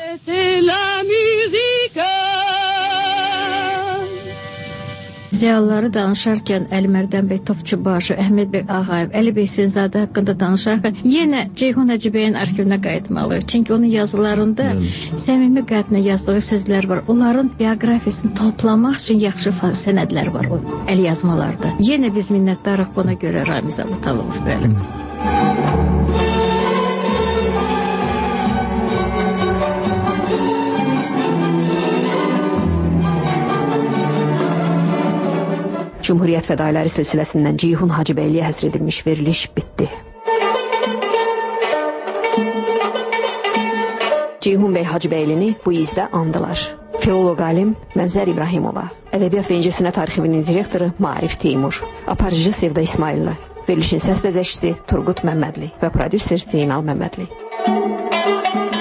Ziyalıları danışarkən Əli Mərdənbəy Topçubaşı, Əhməd bəy Ağayev, Əli bəy Hüseynzadə haqqında danışarkən yenə Ceyhun Hacıbəyin arxivinə qayıtmalıyıq. Çünki onun yazılarında səmimi qəlblə yazdığı sözlər var. Onların biografiyasını toplamaq üçün yaxşı sənədlər var o əl yazmalarda. Yenə biz minnətdarıq buna görə Ramiz Abutalov müəllim. Cumhuriyyət fədailəri silsiləsindən Ceyhun Hacıbəyliyə həsr edilmiş veriliş bitdi. Ceyhun bəy Hacıbəylini bu izdə andılar. Filoloq alim Mənzər İbrahimova, Ədəbiyyat və İncəsənət Arxivinin direktoru Maarif Teymur, aparıcı Sevda İsmailova, verilişin səs bəzəkçisi Turqut Məmmədli və prodüser Zeynal Məmmədli.